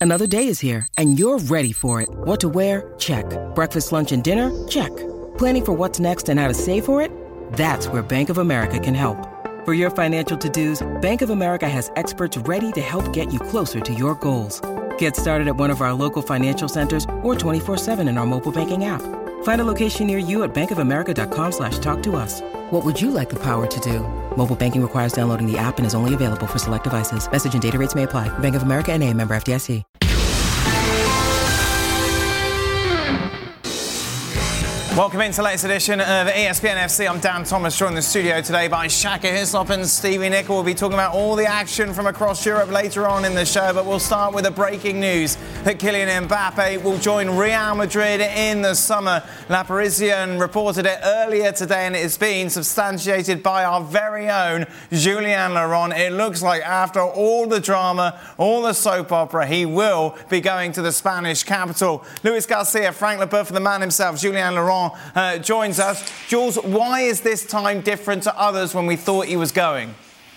Another day is here, and you're ready for it. What to wear? Check. Breakfast, lunch, and dinner? Check. Planning for what's next and how to save for it? That's where Bank of America can help. For your financial to-dos, Bank of America has experts ready to help get you closer to your goals. Get started at one of our local financial centers or 24/7 in our mobile banking app. Find a location near you at bankofamerica.com/talktous. What would you like the power to do? Mobile banking requires downloading the app and is only available for select devices. Message and data rates may apply. Bank of America N.A., member FDIC. Welcome into the latest edition of ESPN FC. I'm Dan Thomas, joined in the studio today by Shaka Hislop and Stevie Nicol. We'll be talking about all the action from across Europe later on in the show, but we'll start with the breaking news that Kylian Mbappe will join Real Madrid in the summer. La Parisienne reported it earlier today, and it's been substantiated by our very own Julien Laurent. It looks like after all the drama, all the soap opera, he will be going to the Spanish capital. Luis Garcia, Frank Leboeuf, and the man himself, Julien Laurent, joins us. Jules, why is this time different to others when we thought he was going?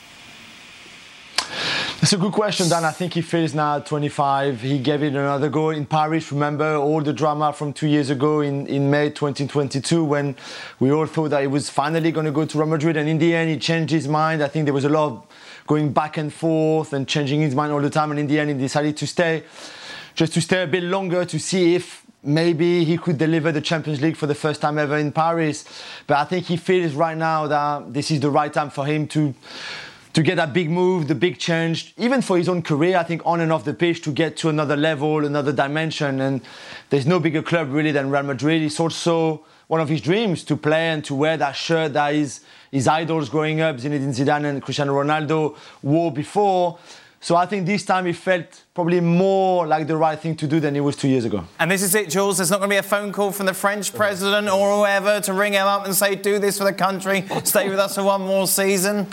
That's a good question, Dan. I think he feels now 25. He gave it another go in Paris. Remember all the drama from 2 years ago in May 2022 when we all thought that he was finally going to go to Real Madrid, and in the end he changed his mind. I think there was a lot of going back and forth and changing his mind all the time, and in the end he decided to stay a bit longer to see if maybe he could deliver the Champions League for the first time ever in Paris. But I think he feels right now that this is the right time for him to get that big move, the big change, even for his own career, I think on and off the pitch, to get to another level, another dimension. And there's no bigger club really than Real Madrid. It's also one of his dreams to play and to wear that shirt that his idols growing up, Zinedine Zidane and Cristiano Ronaldo, wore before. So I think this time it felt probably more like the right thing to do than it was 2 years ago. And this is it, Jules. There's not going to be a phone call from the French president or whoever to ring him up and say, do this for the country, stay with us for one more season?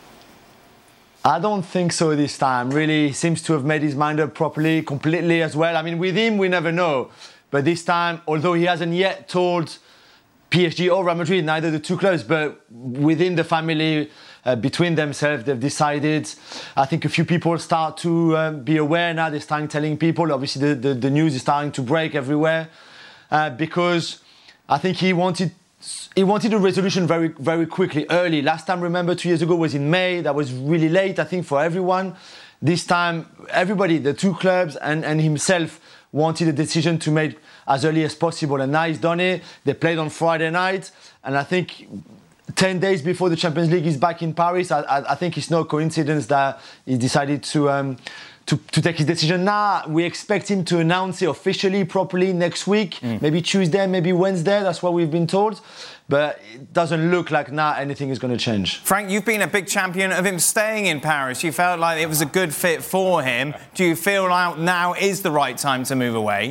I don't think so this time. Really, he seems to have made his mind up properly, completely as well. I mean, with him, we never know. But this time, although he hasn't yet told PSG or Real Madrid, neither the two clubs, but within the family, between themselves, they've decided. I think a few people start to be aware now. They're starting telling people. Obviously, the news is starting to break everywhere because I think he wanted a resolution very, very quickly, early. Last time, remember, 2 years ago was in May. That was really late, I think, for everyone. This time, everybody, the two clubs and himself, wanted a decision to make as early as possible. And now he's done it. They played on Friday night. And I think 10 days before the Champions League is back in Paris, I think it's no coincidence that he decided to take his decision now. We expect him to announce it officially, properly next week, maybe Tuesday, maybe Wednesday. That's what we've been told. But it doesn't look like now anything is going to change. Frank, you've been a big champion of him staying in Paris. You felt like it was a good fit for him. Do you feel like now is the right time to move away?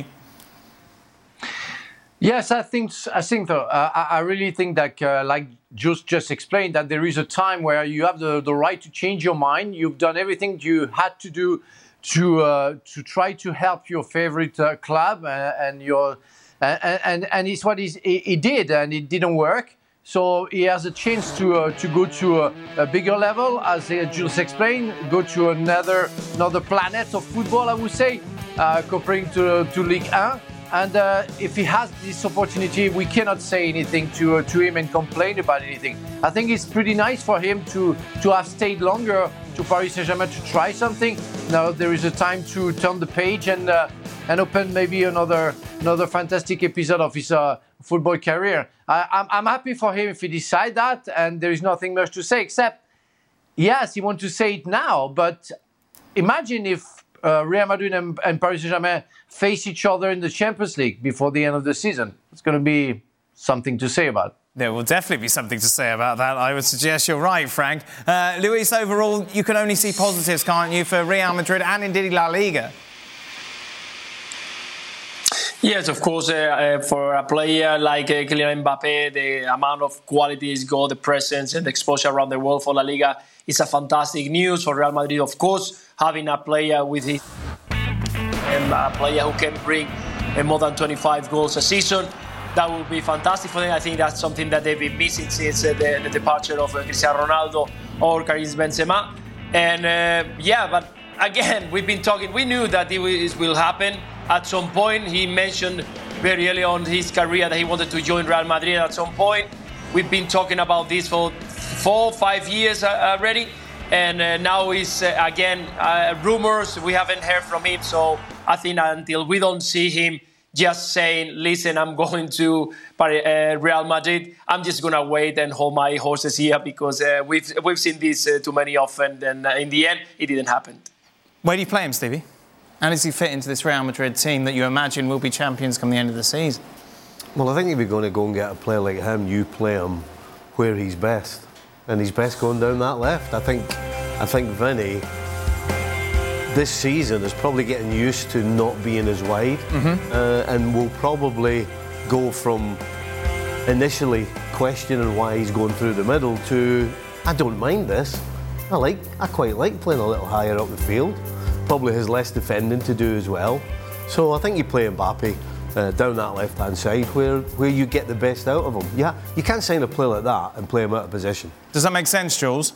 Yes, I think so. I really think that, like just explained, that there is a time where you have the right to change your mind. You've done everything you had to do to try to help your favorite club, and it's what he did, and it didn't work. So he has a chance to go to a bigger level, as Jules explained, go to another planet of football, I would say, comparing to Ligue 1. And if he has this opportunity, we cannot say anything to him and complain about anything. I think it's pretty nice for him to have stayed longer to Paris Saint-Germain to try something. Now there is a time to turn the page and open maybe another fantastic episode of his football career. I'm happy for him if he decides that, and there is nothing much to say except, yes, he wants to say it now, but imagine if Real Madrid and Paris Saint-Germain face each other in the Champions League before the end of the season. It's going to be something to say about. There will definitely be something to say about that. I would suggest you're right, Frank. Luis, overall, you can only see positives, can't you, for Real Madrid and indeed La Liga? Yes, of course, for a player like Kylian Mbappe, the amount of quality he's got, the presence and the exposure around the world for La Liga is a fantastic news. For Real Madrid, of course, having a player with his a player who can bring more than 25 goals a season, that will be fantastic for them. I think that's something that they've been missing since the departure of Cristiano Ronaldo or Karim Benzema. And but again, we've been talking. We knew that it will happen at some point. He mentioned very early on his career that he wanted to join Real Madrid at some point. We've been talking about this for 4 or 5 years already. And now it's, again, rumors. We haven't heard from him. So I think until we don't see him just saying, listen, I'm going to Real Madrid, I'm just going to wait and hold my horses here because we've seen this too many often. And in the end, it didn't happen. Where do you play him, Stevie? How does he fit into this Real Madrid team that you imagine will be champions come the end of the season? Well, I think if you're going to go and get a player like him, you play him where he's best. And he's best going down that left. I think Vinny, this season, is probably getting used to not being as wide, and will probably go from initially questioning why he's going through the middle to, I don't mind this. I quite like playing a little higher up the field. Probably has less defending to do as well. So I think you play Mbappe down that left-hand side where you get the best out of him. Yeah, you can't sign a player like that and play him out of position. Does that make sense, Jules?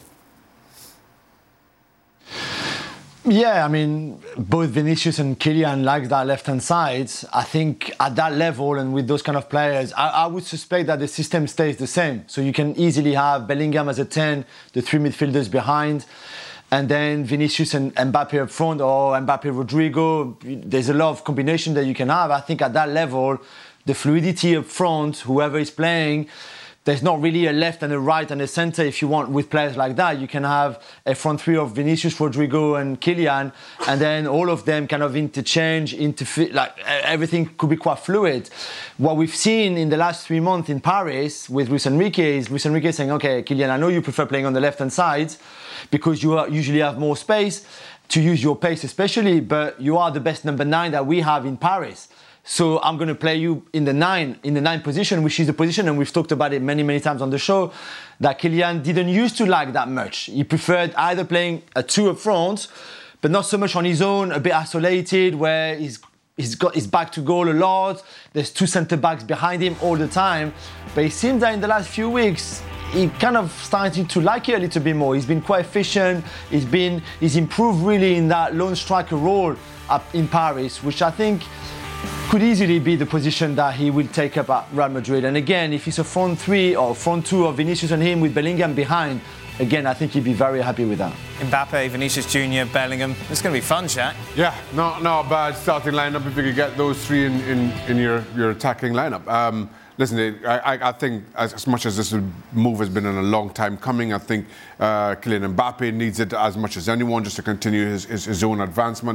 Yeah, I mean, both Vinicius and Kylian like that left-hand side. I think at that level and with those kind of players, I would suspect that the system stays the same. So you can easily have Bellingham as a 10, the 3 midfielders behind, and then Vinicius and Mbappe up front, or Mbappe Rodrigo. There's a lot of combination that you can have. I think at that level, the fluidity up front, whoever is playing, there's not really a left and a right and a centre. If you want, with players like that, you can have a front three of Vinicius, Rodrigo and Kylian, and then all of them kind of interchange, like everything could be quite fluid. What we've seen in the last 3 months in Paris with Luis Enrique is Luis Enrique saying, okay, Kylian, I know you prefer playing on the left-hand side because you usually have more space to use your pace especially, but you are the best number 9 that we have in Paris. So I'm going to play you in the 9 position, which is the position, and we've talked about it many, many times on the show, that Kylian didn't used to like that much. He preferred either playing a 2 up front, but not so much on his own, a bit isolated, where he's got his back to goal a lot. There's 2 centre-backs behind him all the time. But it seems that in the last few weeks, he kind of started to like it a little bit more. He's been quite efficient. He's improved really in that lone striker role up in Paris, which I think could easily be the position that he will take up at Real Madrid. And again, if it's a front 3 or front 2 of Vinicius and him with Bellingham behind, again, I think he'd be very happy with that. Mbappe, Vinicius Junior, Bellingham. It's going to be fun, Shaq. Yeah, not a bad starting lineup if you could get those 3 in your attacking lineup. Listen, I think as much as this move has been in a long time coming, I think Kylian Mbappe needs it as much as anyone just to continue his own advancement.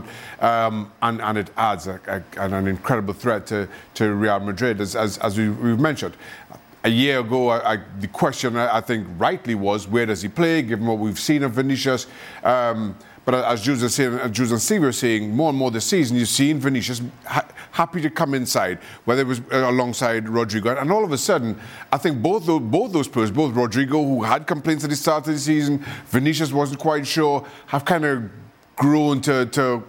And it adds an incredible threat to Real Madrid, as we've mentioned. A year ago, the question, I think, rightly was, where does he play, given what we've seen of Vinicius? But as Jules and Steve were saying, more and more this season, you've seen Vinicius happy to come inside, whether it was alongside Rodrigo. And all of a sudden, I think both those players, both Rodrigo, who had complaints at the start of the season, Vinicius wasn't quite sure, have kind of grown to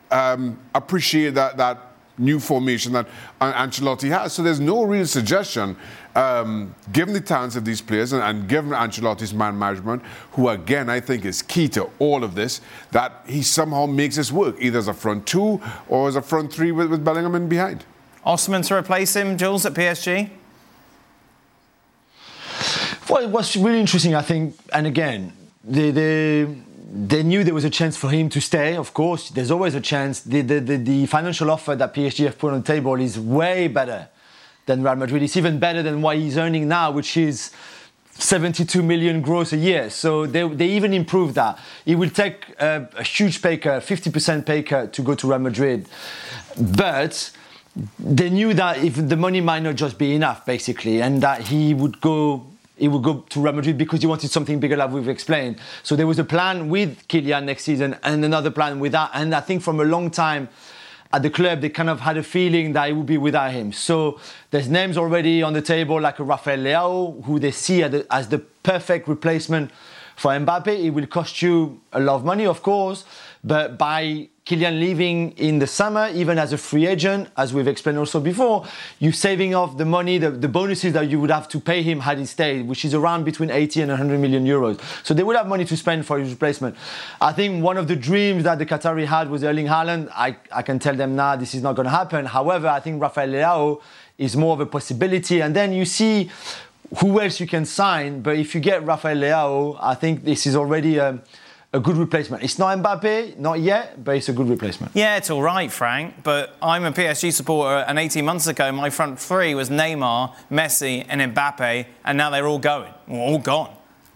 appreciate that new formation that Ancelotti has. So there's no real suggestion, given the talents of these players and given Ancelotti's man management, who again I think is key to all of this, that he somehow makes this work, either as a front 2 or as a front 3 with Bellingham in behind. Osman to replace him, Jules, at PSG? Well, what's really interesting, I think, and again, they knew there was a chance for him to stay, of course. There's always a chance. The financial offer that PSG have put on the table is way better than Real Madrid. It's even better than what he's earning now, which is 72 million gross a year. So they even improved that. He will take a huge pay cut, 50% pay cut to go to Real Madrid. But they knew that if the money might not just be enough, basically, and that he would go to Real Madrid because he wanted something bigger, like we've explained. So there was a plan with Kylian next season and another plan with that. And I think from a long time at the club, they kind of had a feeling that it would be without him. So there's names already on the table, like a Rafael Leao, who they see as the perfect replacement for Mbappe. It will cost you a lot of money, of course, but by Kylian leaving in the summer, even as a free agent, as we've explained also before, you're saving off the money, the bonuses that you would have to pay him had he stayed, which is around between 80 and 100 million euros. So they would have money to spend for his replacement. I think one of the dreams that the Qatari had was Erling Haaland. I can tell them now this is not going to happen. However, I think Rafael Leao is more of a possibility. And then you see who else you can sign. But if you get Rafael Leao, I think this is already a good replacement. It's not Mbappe, not yet, but it's a good replacement. Yeah, it's all right, Frank, but I'm a PSG supporter, and 18 months ago, my front three was Neymar, Messi, and Mbappe, and now they're all going, all gone.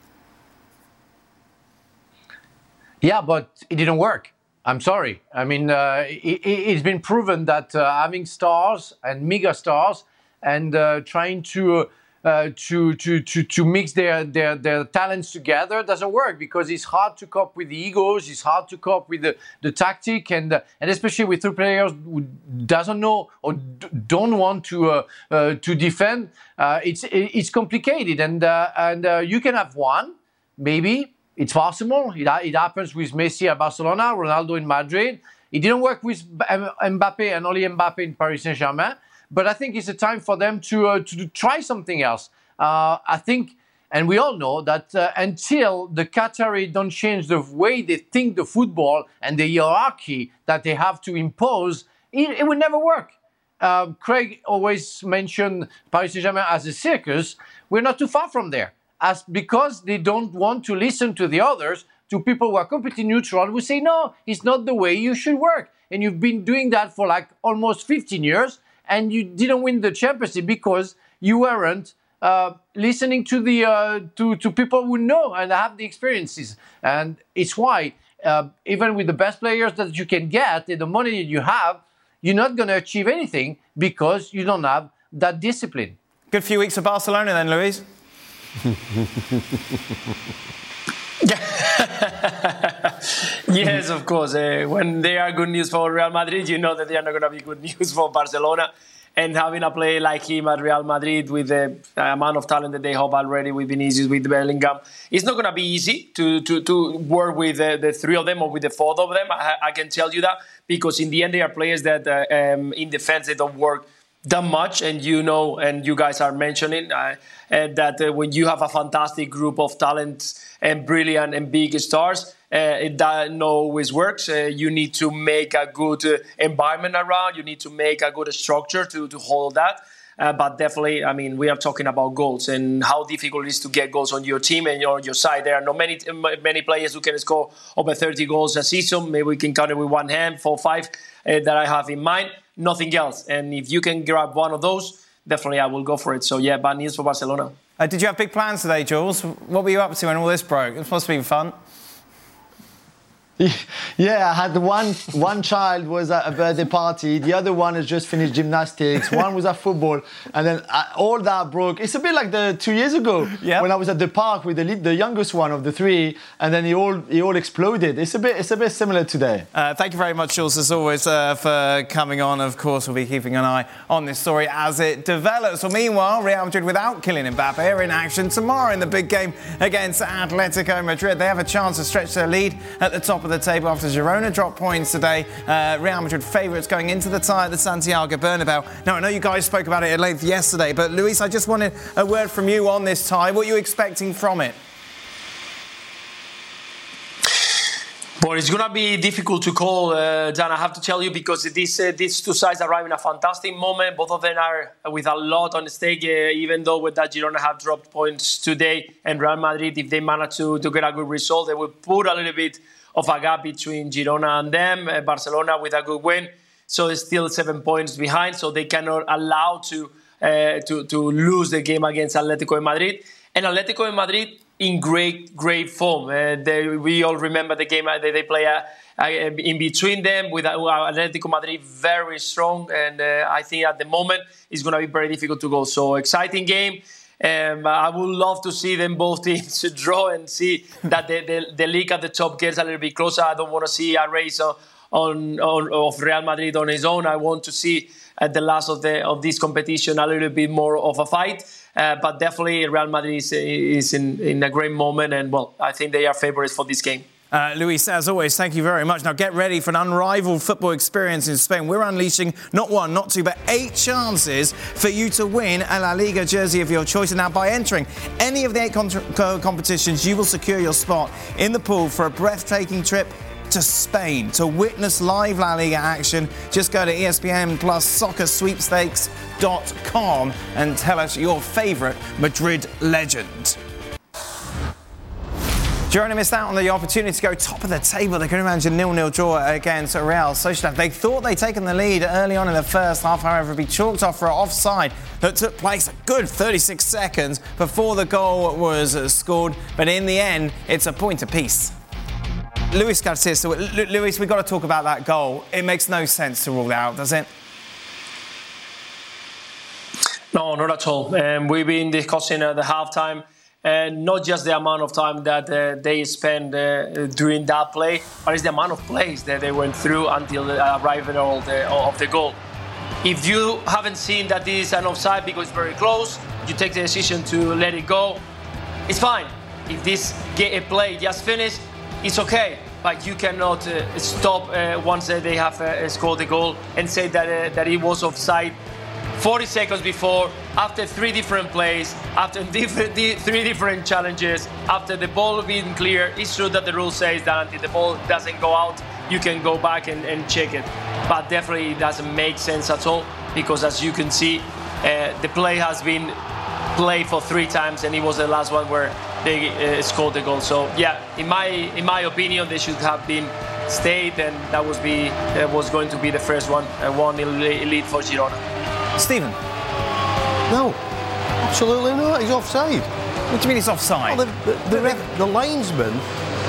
Yeah, but it didn't work. I'm sorry. I mean, it's been proven that having stars and mega stars and trying to mix their talents together doesn't work, because it's hard to cope with the egos, it's hard to cope with the tactic, and especially with two players who doesn't know or don't want to defend. It's complicated, and you can have one, maybe. It's possible. It happens with Messi at Barcelona, Ronaldo in Madrid. It didn't work with Mbappe and only Mbappe in Paris Saint-Germain. But I think it's a time for them to try something else. I think, and we all know that until the Qatari don't change the way they think the football and the hierarchy that they have to impose, it will never work. Craig always mentioned Paris Saint-Germain as a circus. We're not too far from there. Because they don't want to listen to the others, to people who are completely neutral, who say, no, it's not the way you should work. And you've been doing that for like almost 15 years, and you didn't win the Champions League because you weren't listening to the to people who know and have the experiences. And it's why, even with the best players that you can get and the money you have, you're not going to achieve anything because you don't have that discipline. Good few weeks for Barcelona then, Luis. Yes, of course. When they are good news for Real Madrid, you know that they are not going to be good news for Barcelona. And having a player like him at Real Madrid with the amount of talent that they have already with Vinicius, with Bellingham, it's not going to be easy to work with the three of them or with the four of them. I can tell you that, because in the end they are players that in defense they don't work that much, and you know, and you guys are mentioning that when you have a fantastic group of talents and brilliant and big stars, it doesn't always works. You need to make a good environment around. You need to make a good structure to hold that. But definitely, I mean, we are talking about goals and how difficult it is to get goals on your team and on your side. There are not many players who can score over 30 goals a season. Maybe we can count it with one hand, 4 or 5 that I have in mind. Nothing else. And if you can grab one of those, definitely I will go for it. So yeah, bad news for Barcelona. Did you have big plans today, Jules? What were you up to when all this broke? It must have been fun. Yeah, I had one child was at a birthday party, the other one has just finished gymnastics, one was at football, and then all that broke. It's a bit like the 2 years ago when I was at the park with the youngest one of the three, and then he all exploded. It's a bit similar today. Thank you very much, Jules, as always, for coming on. Of course, we'll be keeping an eye on this story as it develops. Well, meanwhile, Real Madrid without Kylian Mbappe are in action tomorrow in the big game against Atletico Madrid. They have a chance to stretch their lead at the top of the table after Girona dropped points today. Real Madrid favourites going into the tie at the Santiago Bernabeu. Now, I know you guys spoke about it at length yesterday, but Luis, I just wanted a word from you on this tie. What are you expecting from it? Well, it's going to be difficult to call, Dan, I have to tell you, because these two sides are in a fantastic moment. Both of them are with a lot on stake, even though with that Girona have dropped points today. And Real Madrid, if they manage to get a good result, they will put a little bit of a gap between Girona and them. Barcelona with a good win, so it's still 7 points behind, so they cannot allow to lose the game against Atletico de Madrid. And Atletico de Madrid in great form. We all remember the game that they play in between them with Atletico Madrid very strong, and I think at the moment it's going to be very difficult to go. So exciting game. I would love to see them both teams draw and see that the league at the top gets a little bit closer. I don't want to see a race of Real Madrid on his own. I want to see at the last of this competition a little bit more of a fight. But definitely Real Madrid is in a great moment, and well, I think they are favourites for this game. Luis, as always, thank you very much. Now get ready for an unrivaled football experience in Spain. We're unleashing not 1, not 2, but 8 chances for you to win a La Liga jersey of your choice. And now by entering any of the 8 competitions, you will secure your spot in the pool for a breathtaking trip to Spain. To witness live La Liga action, just go to ESPN Plus soccersweepstakes.com and tell us your favourite Madrid legend. Girona missed out on the opportunity to go top of the table. They could imagine 0-0 draw against Real Sociedad. They thought they'd taken the lead early on in the first half, however, be chalked off for an offside that took place a good 36 seconds before the goal was scored. But in the end, it's a point apiece. Luis Garcia, so Luis, we've got to talk about that goal. It makes no sense to rule it out, does it? No, not at all. We've been discussing at the halftime. Not just the amount of time that they spent during that play, but it's the amount of plays that they went through until the arrival of the goal. If you haven't seen that this is an offside because it's very close, you take the decision to let it go, it's fine. If this play just finished, it's okay. But you cannot stop once they have scored the goal and say that it was offside 40 seconds before, after 3 different plays, after 3 different challenges, after the ball being clear. It's true that the rule says that until the ball doesn't go out, you can go back and check it. But definitely it doesn't make sense at all, because as you can see, the play has been played for 3 times, and it was the last one where they scored the goal. So yeah, in my opinion, they should have been stayed, and that was going to be the first one lead for Girona. Stephen? No, absolutely not. He's offside. What do you mean he's offside? Well, the linesmen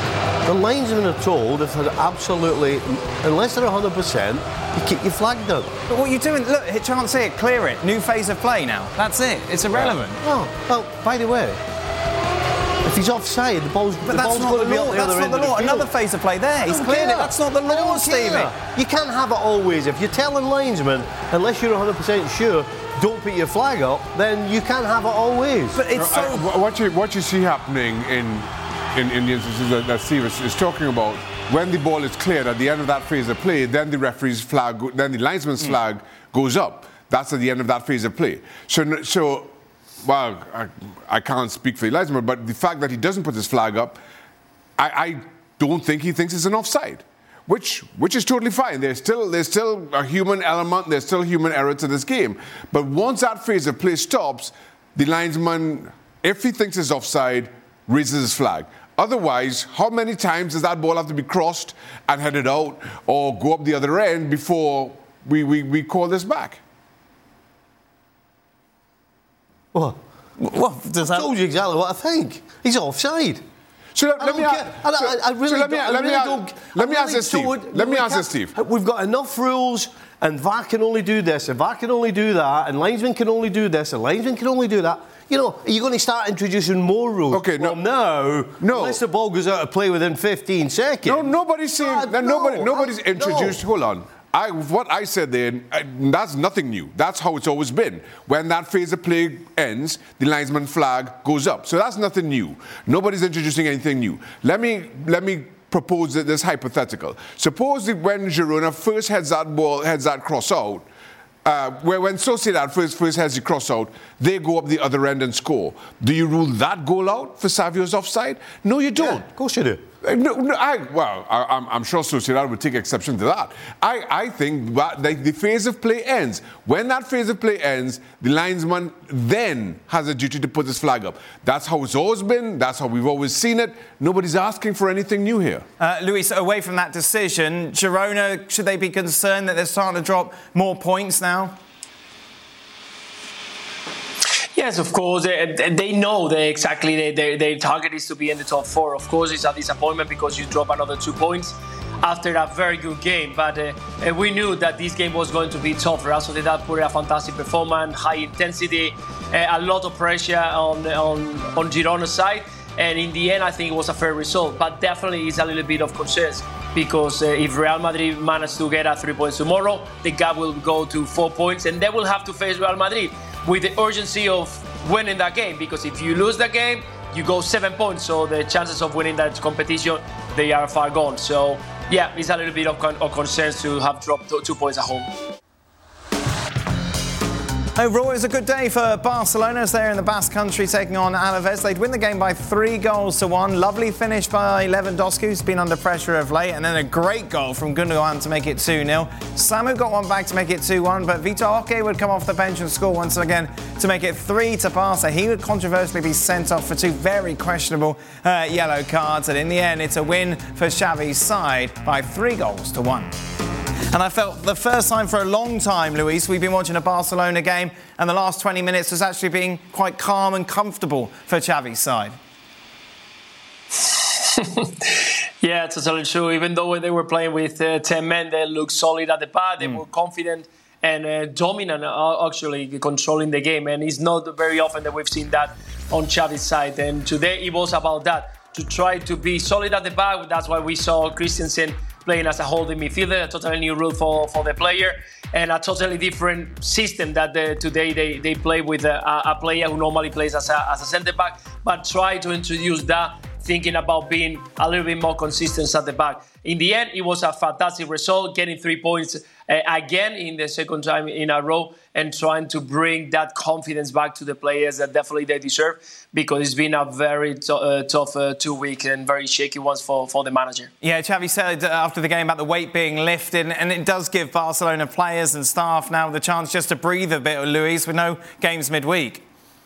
are told if they're absolutely, unless they're 100%, you keep your flag down. But what are you doing? Look, can't see it, clear it. New phase of play now. That's it. It's irrelevant. Oh, well, by the way, if he's offside, the ball's going to be on the other end. That's not the law. Another phase of play there. He's cleared it. That's not the law, Stevie. You can't have it always. If you're telling linesmen, unless you're 100% sure, don't put your flag up, then you can't have it always. But it's so... What you see happening in the instances that Steve is talking about, when the ball is cleared at the end of that phase of play, then the referee's flag, then the linesman's flag goes up. That's at the end of that phase of play. So well, I can't speak for the linesman, but the fact that he doesn't put his flag up, I don't think he thinks it's an offside, which is totally fine. There's still a human element, there's still human error to this game. But once that phase of play stops, the linesman, if he thinks it's offside, raises his flag. Otherwise, how many times does that ball have to be crossed and headed out or go up the other end before we call this back? What? I told you exactly what I think. He's offside. So let me ask this, Steve. We've got enough rules, and VAR can only do this, and VAR can only do that, and linesmen can only do this, and linesmen can only do that. You know, are you going to start introducing more rules? Okay, no. Unless the ball goes out of play within 15 seconds. No, nobody's saying that. Nobody's introduced. Hold on. What I said there, that's nothing new. That's how it's always been. When that phase of play ends, the linesman flag goes up. So that's nothing new. Nobody's introducing anything new. Let me propose this hypothetical. Suppose that when Girona first heads that cross out, when Sociedad first has the cross out, they go up the other end and score. Do you rule that goal out for Savio's offside? No, you don't. Yeah, of course you do. I'm sure Sociedad would take exception to that. I think that the phase of play ends. When that phase of play ends, the linesman then has a duty to put his flag up. That's how it's always been. That's how we've always seen it. Nobody's asking for anything new here. Luis, away from that decision, Girona, should they be concerned that they're starting to drop more points now? Yes, of course. They know their target is to be in the top 4. Of course, it's a disappointment because you drop another 2 points after a very good game. But we knew that this game was going to be tough. Real Sociedad put a fantastic performance, high intensity, a lot of pressure on Girona's side. And in the end, I think it was a fair result. But definitely it's a little bit of concerns because if Real Madrid managed to get 3 points tomorrow, the gap will go to 4 points and they will have to face Real Madrid with the urgency of winning that game, because if you lose that game, you go 7 points, so the chances of winning that competition they are far gone. So yeah, it's a little bit of concern to have dropped 2 points at home. Overall, it was a good day for Barcelona as they're in the Basque Country taking on Alaves. They'd win the game by 3-1. Lovely finish by Lewandowski, who's been under pressure of late, and then a great goal from Gundogan to make it 2-0. Samu got one back to make it 2-1, but Vitor Roque would come off the bench and score once again to make it 3 to Barca. He would controversially be sent off for 2 very questionable yellow cards, and in the end, it's a win for Xavi's side by 3-1. And I felt the first time for a long time, Luis, we've been watching a Barcelona game, and the last 20 minutes has actually been quite calm and comfortable for Xavi's side. Yeah, totally true. Even though when they were playing with 10 men, they looked solid at the back, they were confident and dominant, actually controlling the game. And it's not very often that we've seen that on Xavi's side. And today it was about that, to try to be solid at the back. That's why we saw Christensen playing as a holding midfielder, a totally new rule for the player, and a totally different system that today they play with a player who normally plays as a centre-back, but try to introduce that, thinking about being a little bit more consistent at the back. In the end, it was a fantastic result, getting 3 points again in the second time in a row, and trying to bring that confidence back to the players that definitely they deserve, because it's been a very tough 2 weeks and very shaky ones for the manager. Yeah, Xavi said after the game about the weight being lifted, and it does give Barcelona players and staff now the chance just to breathe a bit, Luis, with no games midweek.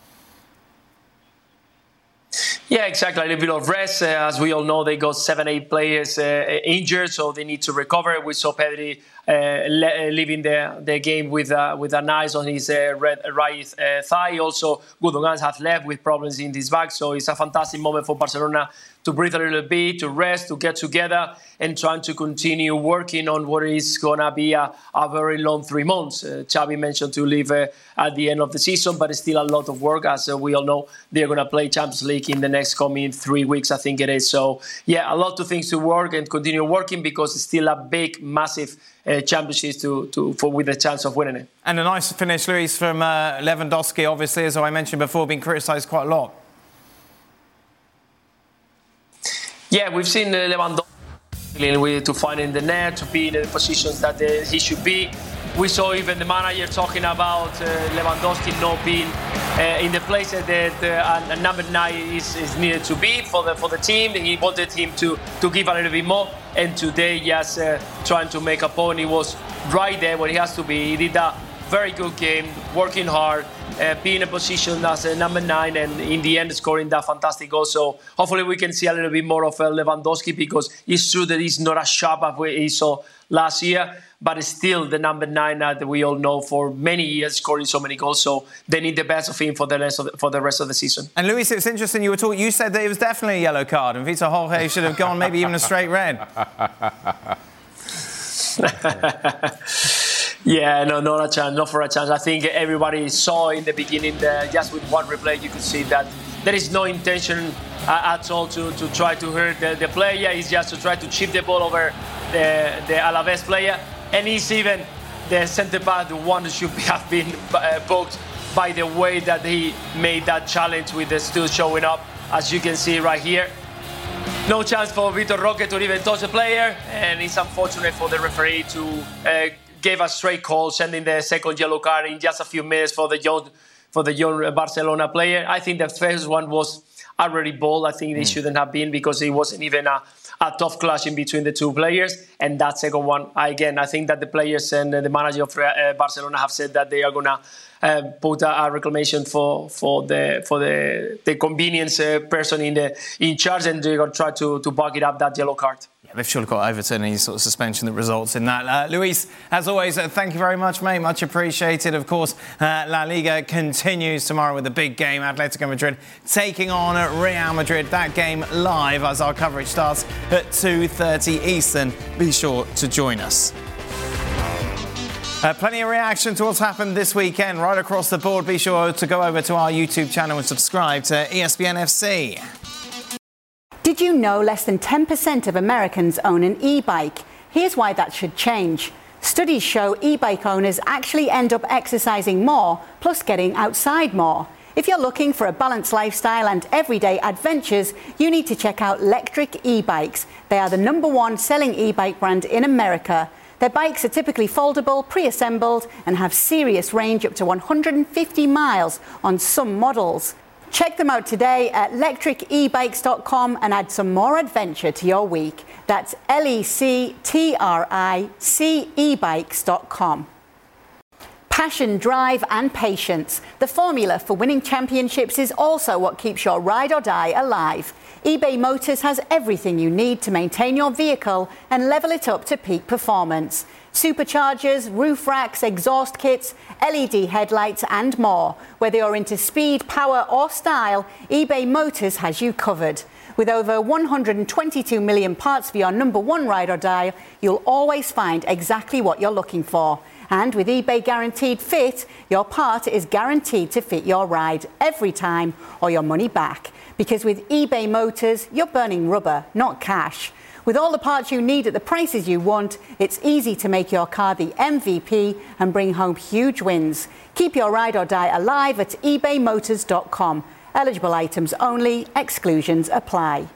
Yeah, exactly. A little bit of rest. As we all know, they got 7-8 players injured, so they need to recover. We saw Pedri leaving the game with an ice on his right thigh. Also, Gundogan has left with problems in his back. So it's a fantastic moment for Barcelona to breathe a little bit, to rest, to get together, and trying to continue working on what is going to be a very long 3 months. Xavi mentioned to leave at the end of the season, but it's still a lot of work. As we all know, they're going to play Champions League in the next coming 3 weeks, I think it is. So, yeah, a lot of things to work and continue working, because it's still a big, massive championship with a chance of winning it. And a nice finish, Luis, from Lewandowski, obviously, as I mentioned before, been criticised quite a lot. Yeah, we've seen Lewandowski to find in the net, to be in the positions that he should be. We saw even the manager talking about Lewandowski not being in the place that number 9 is needed to be for the team. He wanted him to give a little bit more, and today just trying to make a point. He was right there where he has to be. He did a very good game, working hard, being in a position as a number 9, and in the end scoring that fantastic goal. So hopefully we can see a little bit more of Lewandowski, because it's true that he's not as sharp as we saw last year, but it's still the number 9 that we all know for many years, scoring so many goals. So they need the best of him for the rest of the season. And Luis, it's interesting, you said that it was definitely a yellow card, and Vitor Roque should have gone maybe even a straight red. Yeah, no, not a chance, not for a chance. I think everybody saw in the beginning, just with one replay, you could see that there is no intention at all to try to hurt the player. It's just to try to chip the ball over the Alaves player. And it's even the centre-back, the one that should have been booked by the way that he made that challenge with the still showing up, as you can see right here. No chance for Vitor Roque to even touch the player, and it's unfortunate for the referee to gave a straight call, sending the second yellow card in just a few minutes for the young Barcelona player. I think the first one was already bold. I think it shouldn't have been, because it wasn't even a tough clash in between the two players. And that second one, again, I think that the players and the manager of Barcelona have said that they are going to put a reclamation for the convenience person in charge, and they're going to try to back it up, that yellow card. They've surely got to overturn any sort of suspension that results in that. Luis, as always, thank you very much, mate. Much appreciated. Of course, La Liga continues tomorrow with a big game. Atletico Madrid taking on Real Madrid. That game live as our coverage starts at 2:30 Eastern. Be sure to join us. Plenty of reaction to what's happened this weekend right across the board. Be sure to go over to our YouTube channel and subscribe to ESPN FC. Did you know less than 10% of Americans own an e-bike? Here's why that should change. Studies show e-bike owners actually end up exercising more, plus getting outside more. If you're looking for a balanced lifestyle and everyday adventures, you need to check out Lectric e-bikes. They are the #1 selling e-bike brand in America. Their bikes are typically foldable, pre-assembled, and have serious range up to 150 miles on some models. Check them out today at lectricebikes.com and add some more adventure to your week. That's lectricebikes.com. Passion, drive and patience. The formula for winning championships is also what keeps your ride or die alive. eBay Motors has everything you need to maintain your vehicle and level it up to peak performance. Superchargers, roof racks, exhaust kits, LED headlights and more. Whether you're into speed, power or style, eBay Motors has you covered. With over 122 million parts for your #1 ride or die, you'll always find exactly what you're looking for. And with eBay Guaranteed Fit, your part is guaranteed to fit your ride every time or your money back. Because with eBay Motors, you're burning rubber, not cash. With all the parts you need at the prices you want, it's easy to make your car the MVP and bring home huge wins. Keep your ride or die alive at ebaymotors.com. Eligible items only, exclusions apply.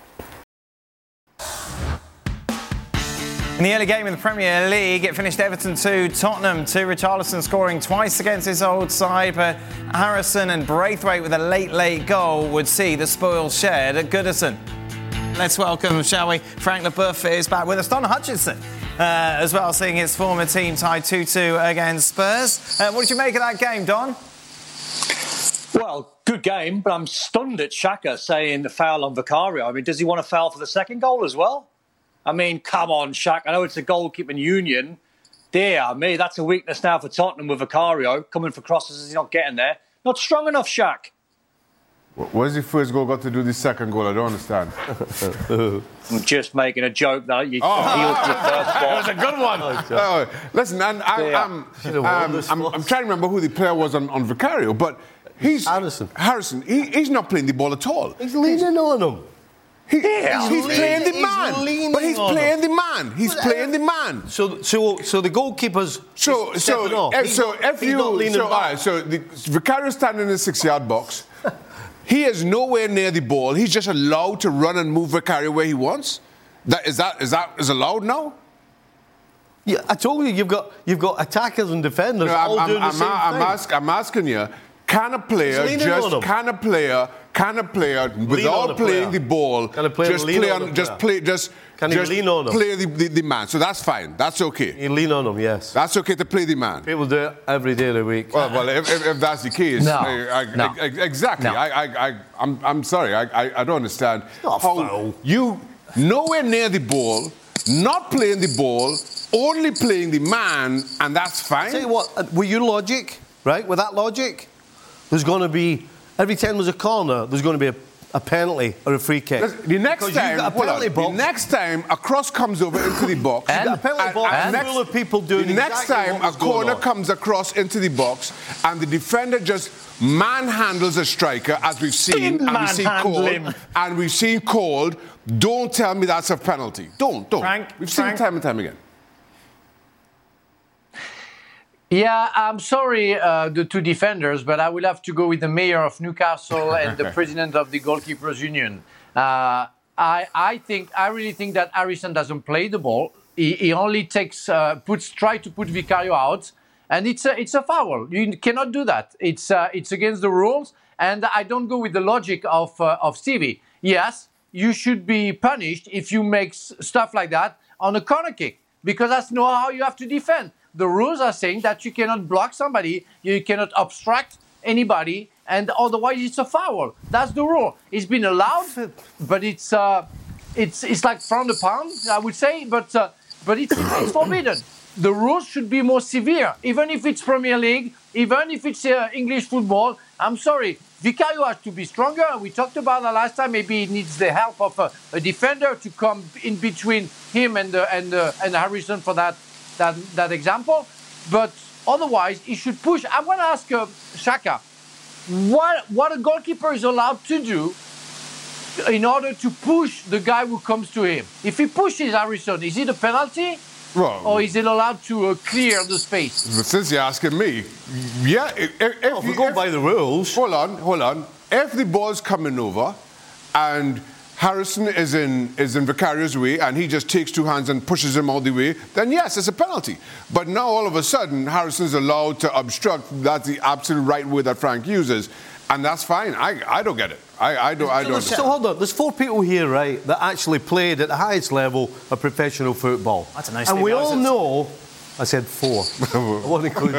In the early game in the Premier League, it finished Everton 2, Tottenham 2. Richarlison scoring twice against his old side, but Harrison and Braithwaite with a late goal would see the spoils shared at Goodison. Let's welcome, shall we, Frank Leboeuf is back with us. Don Hutchinson as well, seeing his former team tied 2-2 against Spurs. What did you make of that game, Don? Well, good game, but I'm stunned at Xhaka saying the foul on Vicario. I mean, does he want to foul for the second goal as well? I mean, come on, Shaq. I know it's a goalkeeping union. Dear me, that's a weakness now for Tottenham with Vicario. Coming for crosses, he's not getting there. Not strong enough, Shaq. What has the first goal got to do with the second goal? I don't understand. I'm just making a joke that you appealed to the first ball. That was a good one. Listen, and I'm trying to remember who the player was on Vicario, but Harrison, he's not playing the ball at all. He's leaning on him. He's playing the man. But he's playing the man. He's playing the man. So the goalkeeper's stepping off. The Vicario's standing in the 6-yard box. He is nowhere near the ball. He's just allowed to run and move Vicario where he wants. Is allowed now? Yeah, I told you you've got attackers and defenders all doing the same thing. I'm asking you, can a player without playing the ball lean on him? Play the man? So that's fine. That's okay. You lean on him, yes. That's okay to play the man. People do it every day of the week. Well, if that's the case, no. Exactly. No. I'm sorry. I don't understand how you nowhere near the ball, not playing the ball, only playing the man, and that's fine. Tell you what, with your logic, right? With that logic, there's going to be every time there's a corner, there's going to be a penalty or a free kick. The next time a cross comes over into the box, a penalty box full of people doing the next exactly time a corner comes across into the box and the defender just manhandles a striker, as we've seen, and we've seen called. Don't tell me that's a penalty. Don't. We've seen it time and time again. Yeah, I'm sorry, the two defenders, but I will have to go with the mayor of Newcastle and the president of the Goalkeepers Union. I really think that Harrison doesn't play the ball. He only try to put Vicario out, and it's a foul. You cannot do that. It's against the rules, and I don't go with the logic of Stevie. Yes, you should be punished if you make stuff like that on a corner kick, because that's not how you have to defend. The rules are saying that you cannot block somebody, you cannot obstruct anybody, and otherwise it's a foul. That's the rule. It's been allowed, but it's like frowned upon, I would say, but it's forbidden. The rules should be more severe, even if it's Premier League, even if it's English football. I'm sorry, Vicario has to be stronger. We talked about that last time. Maybe he needs the help of a defender to come in between him and Harrison for that example, but otherwise he should push. I want to ask Xhaka, what a goalkeeper is allowed to do in order to push the guy who comes to him. If he pushes Harrison, is it a penalty? Well, or is it allowed to clear the space? Since you're asking me, yeah. If we go by the rules. Hold on. If the ball's coming over and Harrison is in Vicario's way and he just takes two hands and pushes him all the way, then yes, it's a penalty. But now all of a sudden, Harrison's allowed to obstruct. That's the absolute right word that Frank uses. And that's fine. I don't get it. I don't. So hold on. There's 4 people here, right, that actually played at the highest level of professional football. I don't know. And we all know. I said 4. I wasn't including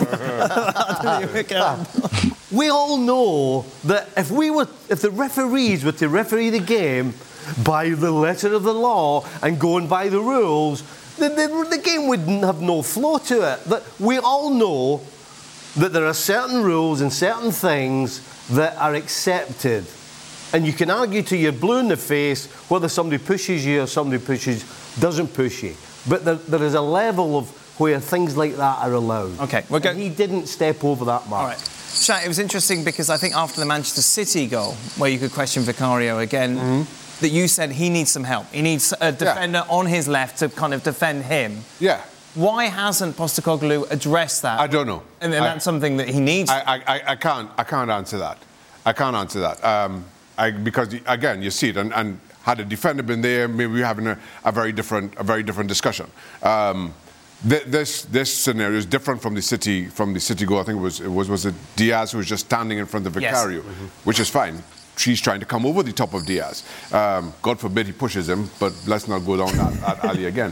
you. We all know that if the referees were to referee the game by the letter of the law and going by the rules, the game would have no flow to it. But we all know that there are certain rules and certain things that are accepted. And you can argue till you're blue in the face whether somebody pushes you or somebody doesn't push you. But there is a level of where things like that are allowed. Okay, he didn't step over that mark. All right. Shaq, it was interesting because I think after the Manchester City goal, where you could question Vicario again, that you said he needs some help. He needs a defender on his left to kind of defend him. Yeah. Why hasn't Postecoglou addressed that? I don't know. And that's something that he needs. I can't answer that. I can't answer that. Because again, you see it, and had a defender been there, maybe we're having a very different discussion. This scenario is different from the City goal. I think it was Diaz who was just standing in front of Vicario, which is fine. She's trying to come over the top of Diaz. God forbid he pushes him, but let's not go down that alley again.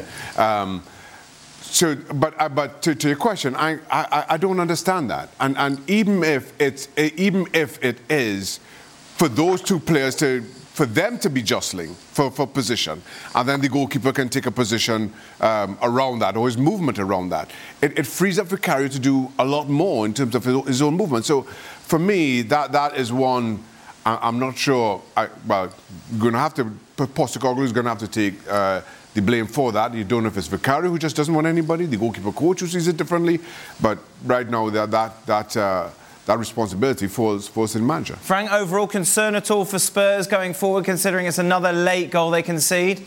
But to your question, I don't understand that. And even if it is for those two players for them to be jostling for position, and then the goalkeeper can take a position around that, or his movement around that, it frees up Vicario to do a lot more in terms of his own movement. So for me, that is one. I'm not sure. Postecoglou is going to have to take the blame for that. You don't know if it's Vicario who just doesn't want anybody, the goalkeeper coach who sees it differently. But right now, that responsibility falls in manager. Frank, overall concern at all for Spurs going forward, considering it's another late goal they concede?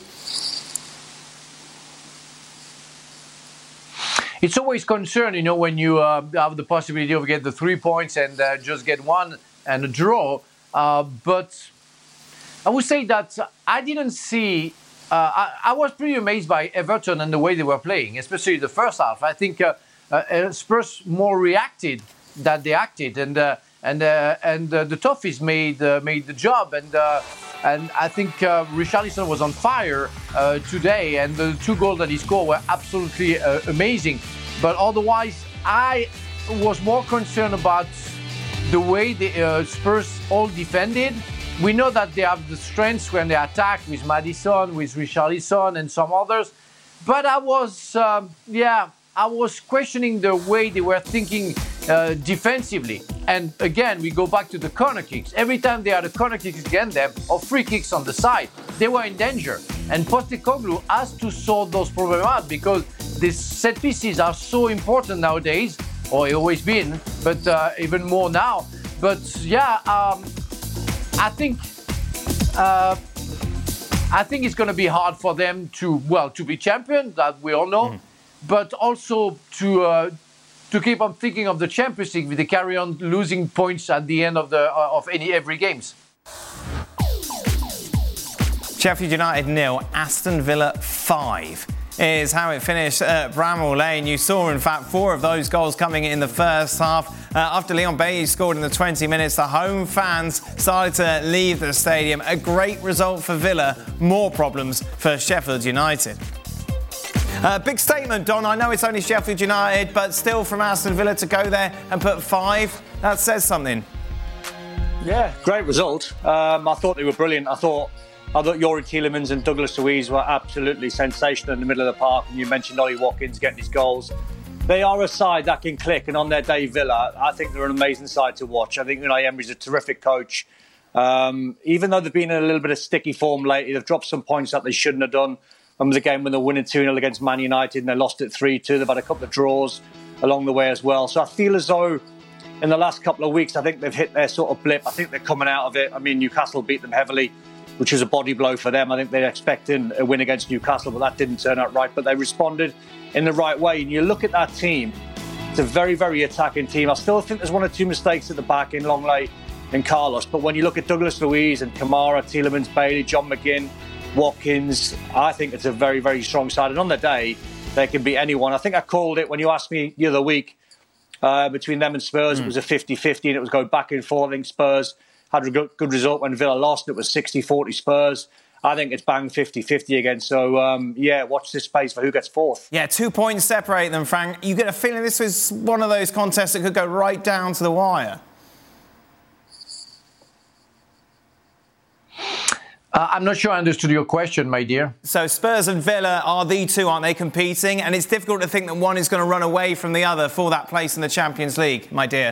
It's always concern, when you have the possibility of get the 3 points and just get one and a draw. But I would say that I didn't see. I was pretty amazed by Everton and the way they were playing, especially the first half. I think Spurs more reacted than they acted, and the Toffees made the job, and I think Richarlison was on fire today, and the 2 goals that he scored were absolutely amazing. But otherwise, I was more concerned about the way the Spurs all defended. We know that they have the strengths when they attack with Maddison, with Richarlison, and some others. But I was questioning the way they were thinking defensively. And again, we go back to the corner kicks. Every time they had a corner kick against them or free kicks on the side, they were in danger. And Postecoglou has to sort those problems out because these set pieces are so important nowadays, or it's always been, but even more now. But I think it's going to be hard for them to be champion, that we all know, but also to keep on thinking of the Champions League if they carry on losing points at the end of every games. Sheffield United 0, Aston Villa 5 is how it finished at Bramall Lane. You saw, in fact, 4 of those goals coming in the first half. After Leon Bailey scored in the 20 minutes, the home fans started to leave the stadium. A great result for Villa, more problems for Sheffield United. Big statement, Don. I know it's only Sheffield United, but still from Aston Villa to go there and put 5, that says something. Yeah, great result. I thought they were brilliant. I thought Youri Tielemans and Douglas Luiz were absolutely sensational in the middle of the park. And you mentioned Ollie Watkins getting his goals. They are a side that can click, and on their day, Villa, I think they're an amazing side to watch. I think Unai Emery's a terrific coach. Even though they've been in a little bit of sticky form lately, they've dropped some points that they shouldn't have done. Remember the game when they're winning 2-0 against Man United and they lost it 3-2. They've had a couple of draws along the way as well. So I feel as though in the last couple of weeks, I think they've hit their sort of blip. I think they're coming out of it. I mean, Newcastle beat them heavily which was a body blow for them. I think they're expecting a win against Newcastle, but that didn't turn out right. But they responded in the right way. And you look at that team, it's a very, very attacking team. I still think there's one or two mistakes at the back in Longley and Carlos. But when you look at Douglas Luiz and Kamara, Tielemans, Bailey, John McGinn, Watkins, I think it's a very, very strong side. And on the day, they can beat anyone. I think I called it when you asked me the other week. Between them and Spurs, it was a 50-50 and it was going back and forth. I think Spurs had a good result when Villa lost. It was 60-40 Spurs. I think it's bang 50-50 again. So, watch this space for who gets fourth. Yeah, 2 points separate them, Frank. You get a feeling this was one of those contests that could go right down to the wire. I'm not sure I understood your question, my dear. So Spurs and Villa are the two, aren't they, competing? And it's difficult to think that one is going to run away from the other for that place in the Champions League, my dear.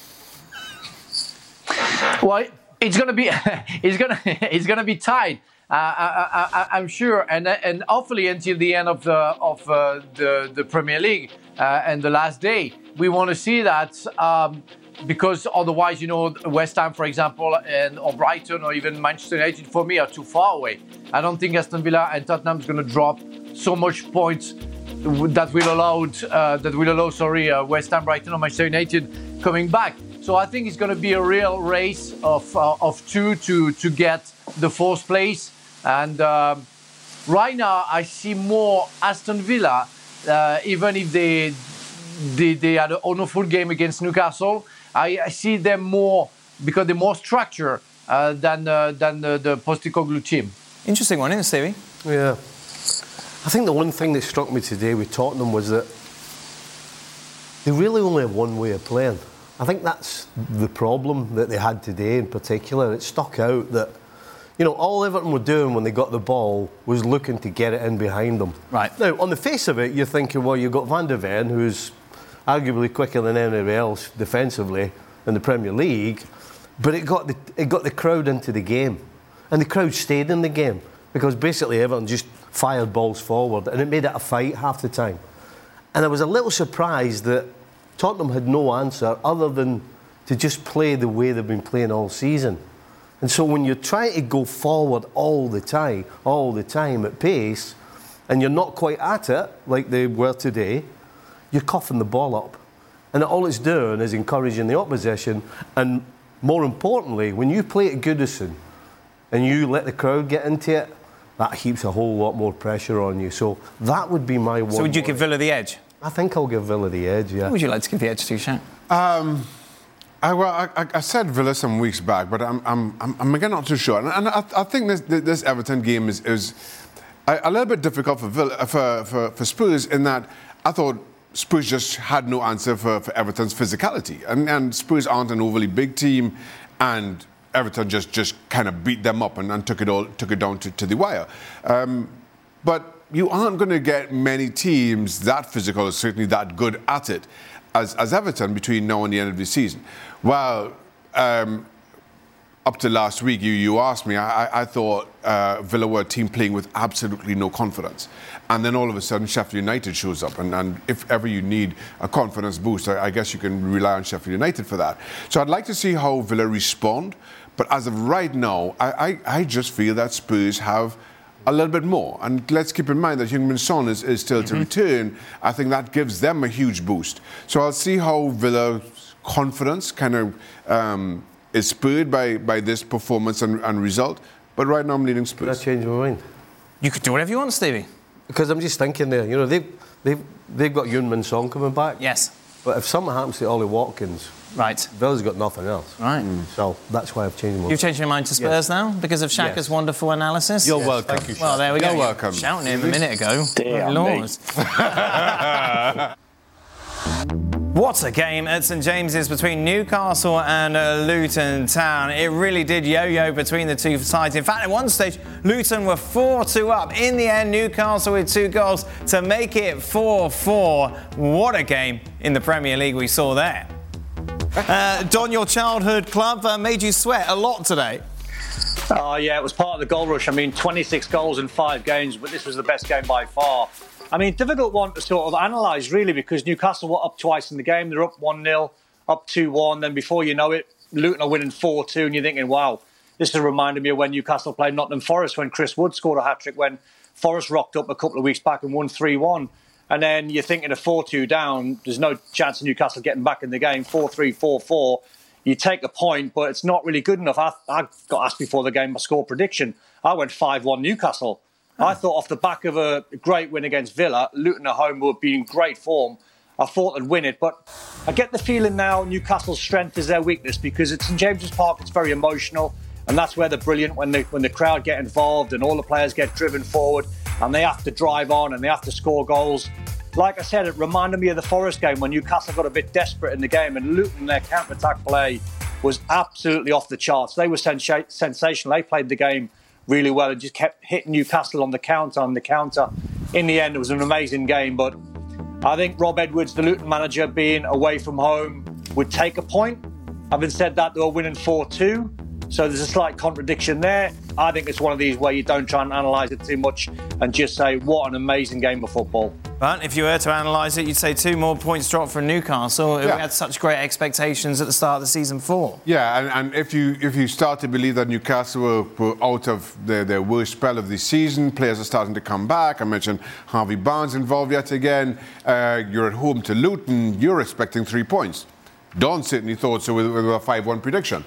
Well, it's going to be it's going to be tight. I'm sure, and hopefully until the end of the Premier League and the last day, we want to see that. Because otherwise, West Ham, for example, or Brighton, or even Manchester United, for me, are too far away. I don't think Aston Villa and Tottenham is going to drop so much points that will allow West Ham, Brighton, or Manchester United coming back. So I think it's going to be a real race of two to get the fourth place. And right now, I see more Aston Villa, even if they had an awful game against Newcastle. I see them more because they're more structured than the Postecoglou team. Interesting one, isn't it, Stevie? Yeah. I think the one thing that struck me today with Tottenham was that they really only have one way of playing. I think that's the problem that they had today in particular. It stuck out that, all Everton were doing when they got the ball was looking to get it in behind them. Right. Now, on the face of it, you're thinking, well, you've got Van de Ven, who's arguably quicker than anybody else defensively in the Premier League, but it got the crowd into the game, and the crowd stayed in the game because basically Everton just fired balls forward, and it made it a fight half the time. And I was a little surprised that Tottenham had no answer other than to just play the way they've been playing all season. And so when you're trying to go forward all the time at pace, and you're not quite at it like they were today, you're coughing the ball up. And all it's doing is encouraging the opposition. And more importantly, when you play at Goodison and you let the crowd get into it, that heaps a whole lot more pressure on you. So that would be my one. So would you give Villa the edge? I think I'll give Villa the edge, yeah. Who would you like to give the edge to, Shaq? I said Villa some weeks back, but I'm again not too sure. And I think this Everton game is a little bit difficult for Villa, for Spurs, in that I thought Spurs just had no answer for Everton's physicality. And Spurs aren't an overly big team, and Everton just kind of beat them up and took it down to the wire. But you aren't going to get many teams that physical, or certainly that good at it, as Everton between now and the end of the season. Well, up to last week, you asked me, I thought Villa were a team playing with absolutely no confidence. And then all of a sudden, Sheffield United shows up. And if ever you need a confidence boost, I guess you can rely on Sheffield United for that. So I'd like to see how Villa respond. But as of right now, I just feel that Spurs have a little bit more. And let's keep in mind that Heung-min Son is still to return. I think that gives them a huge boost. So I'll see how Villa's confidence kind of is spurred by this performance and result. But right now I'm leading Spurs. Did I change my mind? You could do whatever you want, Stevie. Because I'm just thinking there, they've got Heung-min Son coming back. Yes. But if something happens to Ollie Watkins, right, Villa's got nothing else. Right. So that's why I've changed my mind. You've changed your mind to Spurs now because of Shaka's wonderful analysis? You're welcome. Thank you, well, there we go. You're welcome. Shouting him a minute ago. Dear Lord. What a game at St James's between Newcastle and Luton Town. It really did yo-yo between the two sides. In fact, at one stage, Luton were 4-2 up. In the end, Newcastle with 2 goals to make it 4-4. What a game in the Premier League we saw there. Don, your childhood club made you sweat a lot today. Oh, yeah, it was part of the goal rush. I mean, 26 goals in 5 games, but this was the best game by far. I mean, difficult one to sort of analyse, really, because Newcastle were up twice in the game. They're up 1-0, up 2-1. Then before you know it, Luton are winning 4-2, and you're thinking, wow, This has reminded me of when Newcastle played Nottingham Forest, when Chris Wood scored a hat-trick, when Forest rocked up a couple of weeks back and won 3-1. And then you're thinking of 4-2 down, there's no chance of Newcastle getting back in the game, 4-3, 4-4. You take a point, but it's not really good enough. I got asked before the game my score prediction. I went 5-1 Newcastle. I thought off the back of a great win against Villa, Luton at home would be in great form. I thought they'd win it, but I get the feeling now Newcastle's strength is their weakness because it's St James's Park, it's very emotional, and that's where they're brilliant when the crowd get involved and all the players get driven forward and they have to drive on and they have to score goals. Like I said, it reminded me of the Forest game when Newcastle got a bit desperate in the game and Luton, their counter-attack play was absolutely off the charts. They were sensational. They played the game really well and just kept hitting Newcastle on the counter. In the end, it was an amazing game, but I think Rob Edwards, the Luton manager, being away from home, would take a point. Having said that, they were winning 4-2, so there's a slight contradiction there. I think it's one of these where you don't try and analyse it too much and just say, what an amazing game of football. But if you were to analyse it, you'd say 2 more points dropped from Newcastle. We had such great expectations at the start of the season 4. Yeah, and if you start to believe that Newcastle were out of their worst spell of the season, players are starting to come back. I mentioned Harvey Barnes involved yet again. You're at home to Luton. You're expecting 3 points. Don certainly thought so with a 5-1 prediction.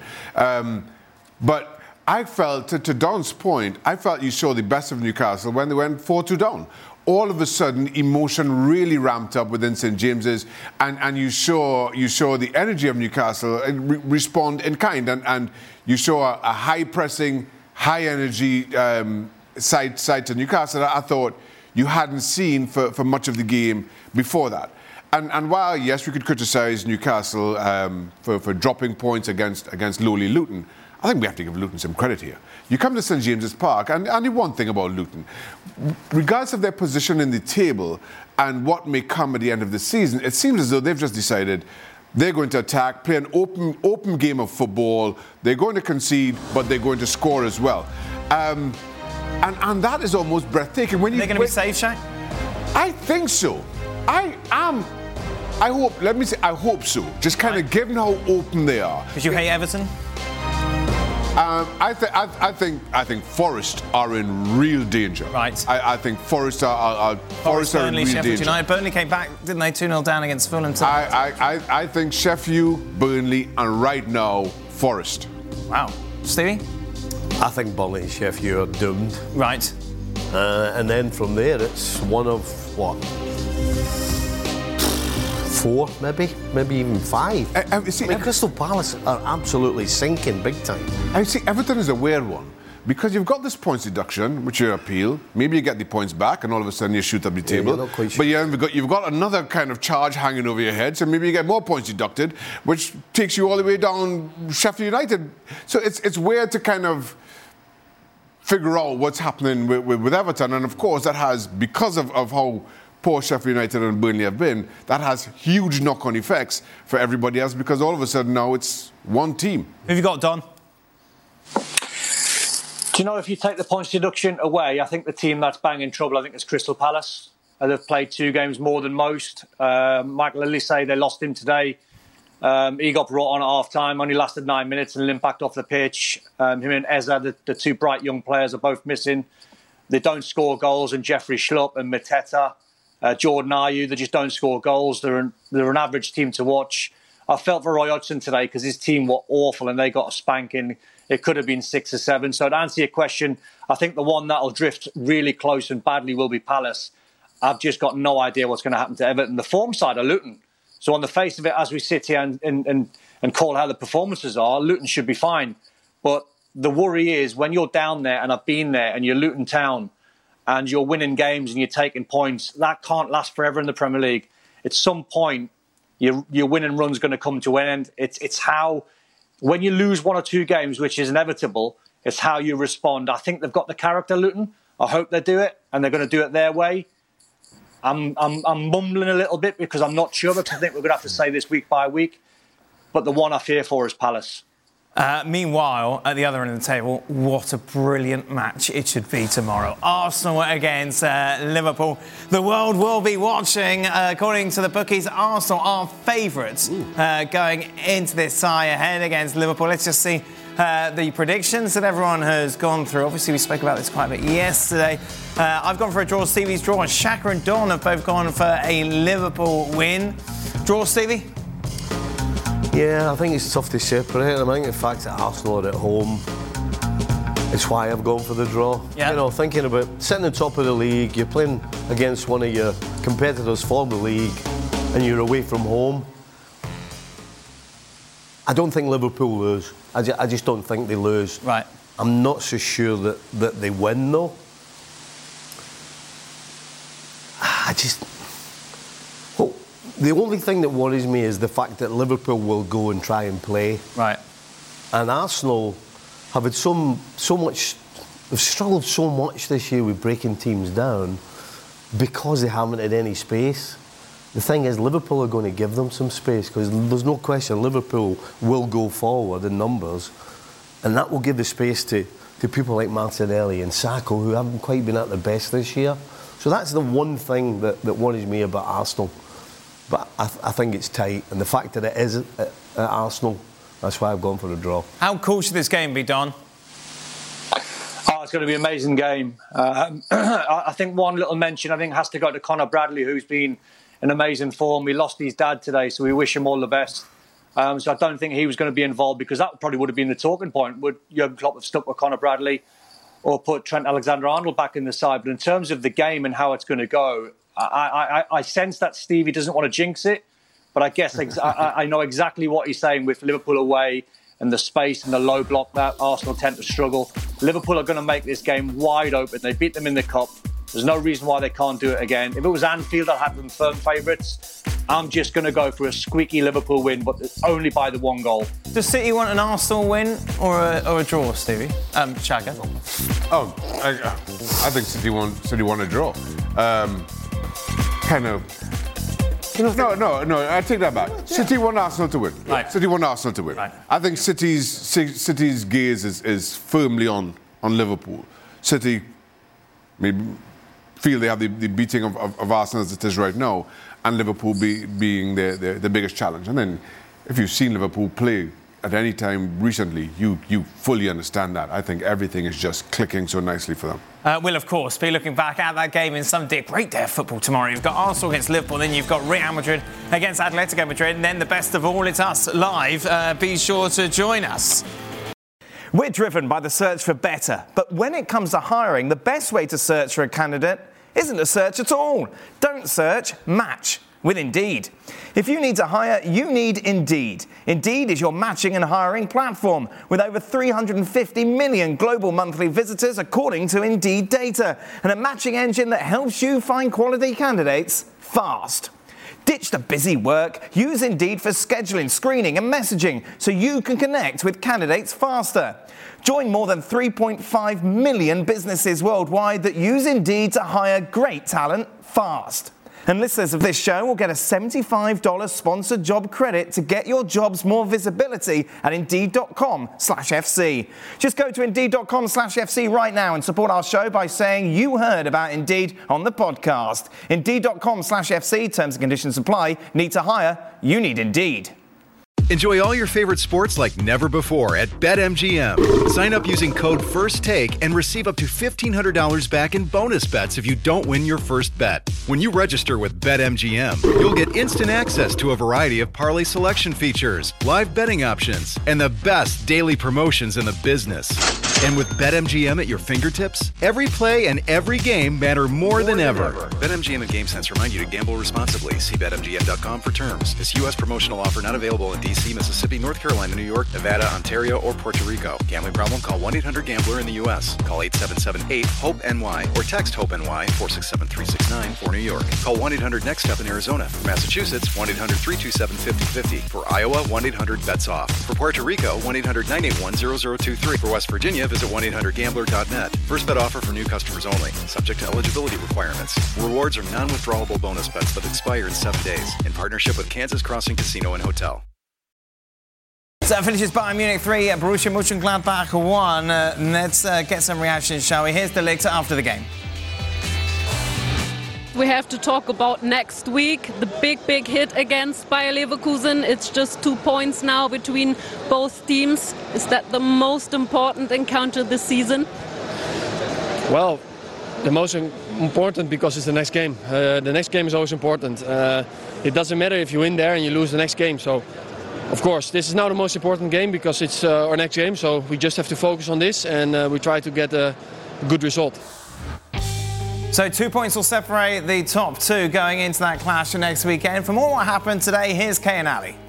But I felt, to Don's point, I felt you saw the best of Newcastle when they went 4-2 down. All of a sudden, emotion really ramped up within St James's, and you saw the energy of Newcastle respond in kind, and you saw a high-pressing, high-energy side to Newcastle that I thought you hadn't seen for much of the game before that. And while, yes, we could criticise Newcastle for dropping points against lowly Luton, I think we have to give Luton some credit here. You come to St James's Park, and the one thing about Luton, regardless of their position in the table and what may come at the end of the season, it seems as though they've just decided they're going to attack, play an open game of football. They're going to concede, but they're going to score as well. And that is almost breathtaking. They're going to be safe, Shaq? I think so. I hope so. Just kind of given how open they are. Because you hate Everton? I think Forest are in real danger. Right. I think Forest are in real Sheffield danger. United. Burnley came back, didn't they? 2-0 down against Fulham. I think Sheffield, Burnley, and right now Forest. Wow. Stevie? I think Burnley and Sheffield are doomed. Right. And then from there, it's one of what? 4, maybe even 5. Crystal Palace are absolutely sinking big time. I see Everton is a weird one because you've got this points deduction, which you appeal. Maybe you get the points back, and all of a sudden you shoot up the table. You're not quite sure. But you've got another kind of charge hanging over your head, so maybe you get more points deducted, which takes you all the way down Sheffield United. So it's weird to kind of figure out what's happening with Everton, and of course that has, because of how poor Sheffield United and Burnley have been, that has huge knock-on effects for everybody else because all of a sudden now it's one team. Who have you got, Don? Do you know, if you take the points deduction away, I think the team that's bang in trouble, I think, is Crystal Palace. They've played 2 games more than most. Michael Olise, they lost him today. He got brought on at half-time, only lasted 9 minutes and impact off the pitch. Him and Eza, the 2 bright young players, are both missing. They don't score goals, and Jeffrey Schlupp and Mateta, Jordan Ayew, they just don't score goals. They're an average team to watch. I felt for Roy Hodgson today because his team were awful and they got a spanking. It could have been 6 or 7. So to answer your question, I think the one that'll drift really close and badly will be Palace. I've just got no idea what's going to happen to Everton. The form side are Luton. So on the face of it, as we sit here and call how the performances are, Luton should be fine. But the worry is when you're down there, and I've been there, and you're Luton Town, and you're winning games and you're taking points, that can't last forever in the Premier League. At some point, your winning run's going to come to an end. It's how, when you lose 1 or 2 games, which is inevitable, it's how you respond. I think they've got the character, Luton. I hope they do it, and they're going to do it their way. I'm mumbling a little bit because I'm not sure, because I think we're going to have to say this week by week. But the one I fear for is Palace. Meanwhile, at the other end of the table, what a brilliant match it should be tomorrow. Arsenal against Liverpool. The world will be watching. According to the bookies, Arsenal are favourites going into this tie ahead against Liverpool. Let's just see the predictions that everyone has gone through. Obviously, we spoke about this quite a bit yesterday. I've gone for a draw. Stevie's draw. And Shaka and Don have both gone for a Liverpool win. Draw, Stevie? Yeah, I think it's tough to separate. I think the fact that Arsenal are at home, it's why I've gone for the draw. Yeah. You know, thinking about sitting on top of the league, you're playing against one of your competitors for the league, and you're away from home. I don't think Liverpool lose. I just don't think they lose. Right. I'm not so sure that they win, though. Well, the only thing that worries me is the fact that Liverpool will go and try and play. Right. And Arsenal have had they've struggled so much this year with breaking teams down because they haven't had any space. The thing is, Liverpool are going to give them some space because there's no question Liverpool will go forward in numbers, and that will give the space to people like Martinelli and Sakho, who haven't quite been at their best this year. So that's the one thing that worries me about Arsenal. But I think it's tight, and the fact that it is at Arsenal, that's why I've gone for a draw. How cool should this game be, Don? Oh, it's going to be an amazing game. I think one little mention has to go to Conor Bradley, who's been in amazing form. He lost his dad today, so we wish him all the best. So I don't think he was going to be involved, because that probably would have been the talking point. Would Jurgen Klopp have stuck with Conor Bradley or put Trent Alexander-Arnold back in the side? But in terms of the game and how it's going to go, I sense that Stevie doesn't want to jinx it, but I guess I know exactly what he's saying with Liverpool away and the space and the low block that Arsenal tend to struggle. Liverpool are going to make this game wide open. They beat them in the Cup. There's no reason why they can't do it again. If it was Anfield, I'd have them firm favourites. I'm just going to go for a squeaky Liverpool win, but only by the one goal. Does City want an Arsenal win or a draw, Stevie? Shaka? Oh, I think City want a draw. No, I take that back. Yeah. City want Arsenal to win. Right. City want Arsenal to win. Right. I think City's gaze is firmly on Liverpool. City maybe feel they have the beating of Arsenal as it is right now, and Liverpool being the biggest challenge. And then if you've seen Liverpool play at any time recently, you fully understand that. I think everything is just clicking so nicely for them. We'll, of course, be looking back at that game in some great day of football tomorrow. You've got Arsenal against Liverpool, then you've got Real Madrid against Atletico Madrid, and then the best of all, it's us live. Be sure to join us. We're driven by the search for better, but when it comes to hiring, the best way to search for a candidate isn't to search at all. Don't search, match with Indeed. If you need to hire, you need Indeed. Indeed is your matching and hiring platform with over 350 million global monthly visitors according to Indeed data, and a matching engine that helps you find quality candidates fast. Ditch the busy work. Use Indeed for scheduling, screening and messaging so you can connect with candidates faster. Join more than 3.5 million businesses worldwide that use Indeed to hire great talent fast. And listeners of this show will get a $75 sponsored job credit to get your jobs more visibility at Indeed.com/FC. Just go to Indeed.com/FC right now and support our show by saying you heard about Indeed on the podcast. Indeed.com/FC, terms and conditions apply. Need to hire? You need Indeed. Enjoy all your favorite sports like never before at BetMGM. Sign up using code FIRSTTAKE and receive up to $1,500 back in bonus bets if you don't win your first bet. When you register with BetMGM, you'll get instant access to a variety of parlay selection features, live betting options, and the best daily promotions in the business. And with BetMGM at your fingertips, every play and every game matter more than ever. BetMGM and GameSense remind you to gamble responsibly. See BetMGM.com for terms. This U.S. promotional offer not available in D.C., Mississippi, North Carolina, New York, Nevada, Ontario, or Puerto Rico. Gambling problem? Call 1-800-GAMBLER in the U.S. Call 877-8-HOPE-NY or text HOPE-NY 467-369 for New York. Call 1-800-NEXT-STEP in Arizona. For Massachusetts, 1-800-327-5050. For Iowa, 1-800-BETS-OFF. For Puerto Rico, 1-800-981-0023. For West Virginia, visit 1-800-GAMBLER.net. First bet offer for new customers only. Subject to eligibility requirements. Rewards are non-withdrawable bonus bets that expire in 7 days. In partnership with Kansas Crossing Casino and Hotel. So that finishes Bayern Munich 3, Borussia Mönchengladbach 1. Let's get some reactions, shall we? Here's De Ligt after the game. We have to talk about next week, the big hit against Bayer Leverkusen. It's just 2 points now between both teams. Is that the most important encounter this season? Well, the most important because it's the next game. The next game is always important. It doesn't matter if you win there and you lose the next game. So, of course, this is now the most important game because it's our next game. So we just have to focus on this and we try to get a good result. So 2 points will separate the top two going into that clash next weekend. For more what happened today, here's Kay and Ali.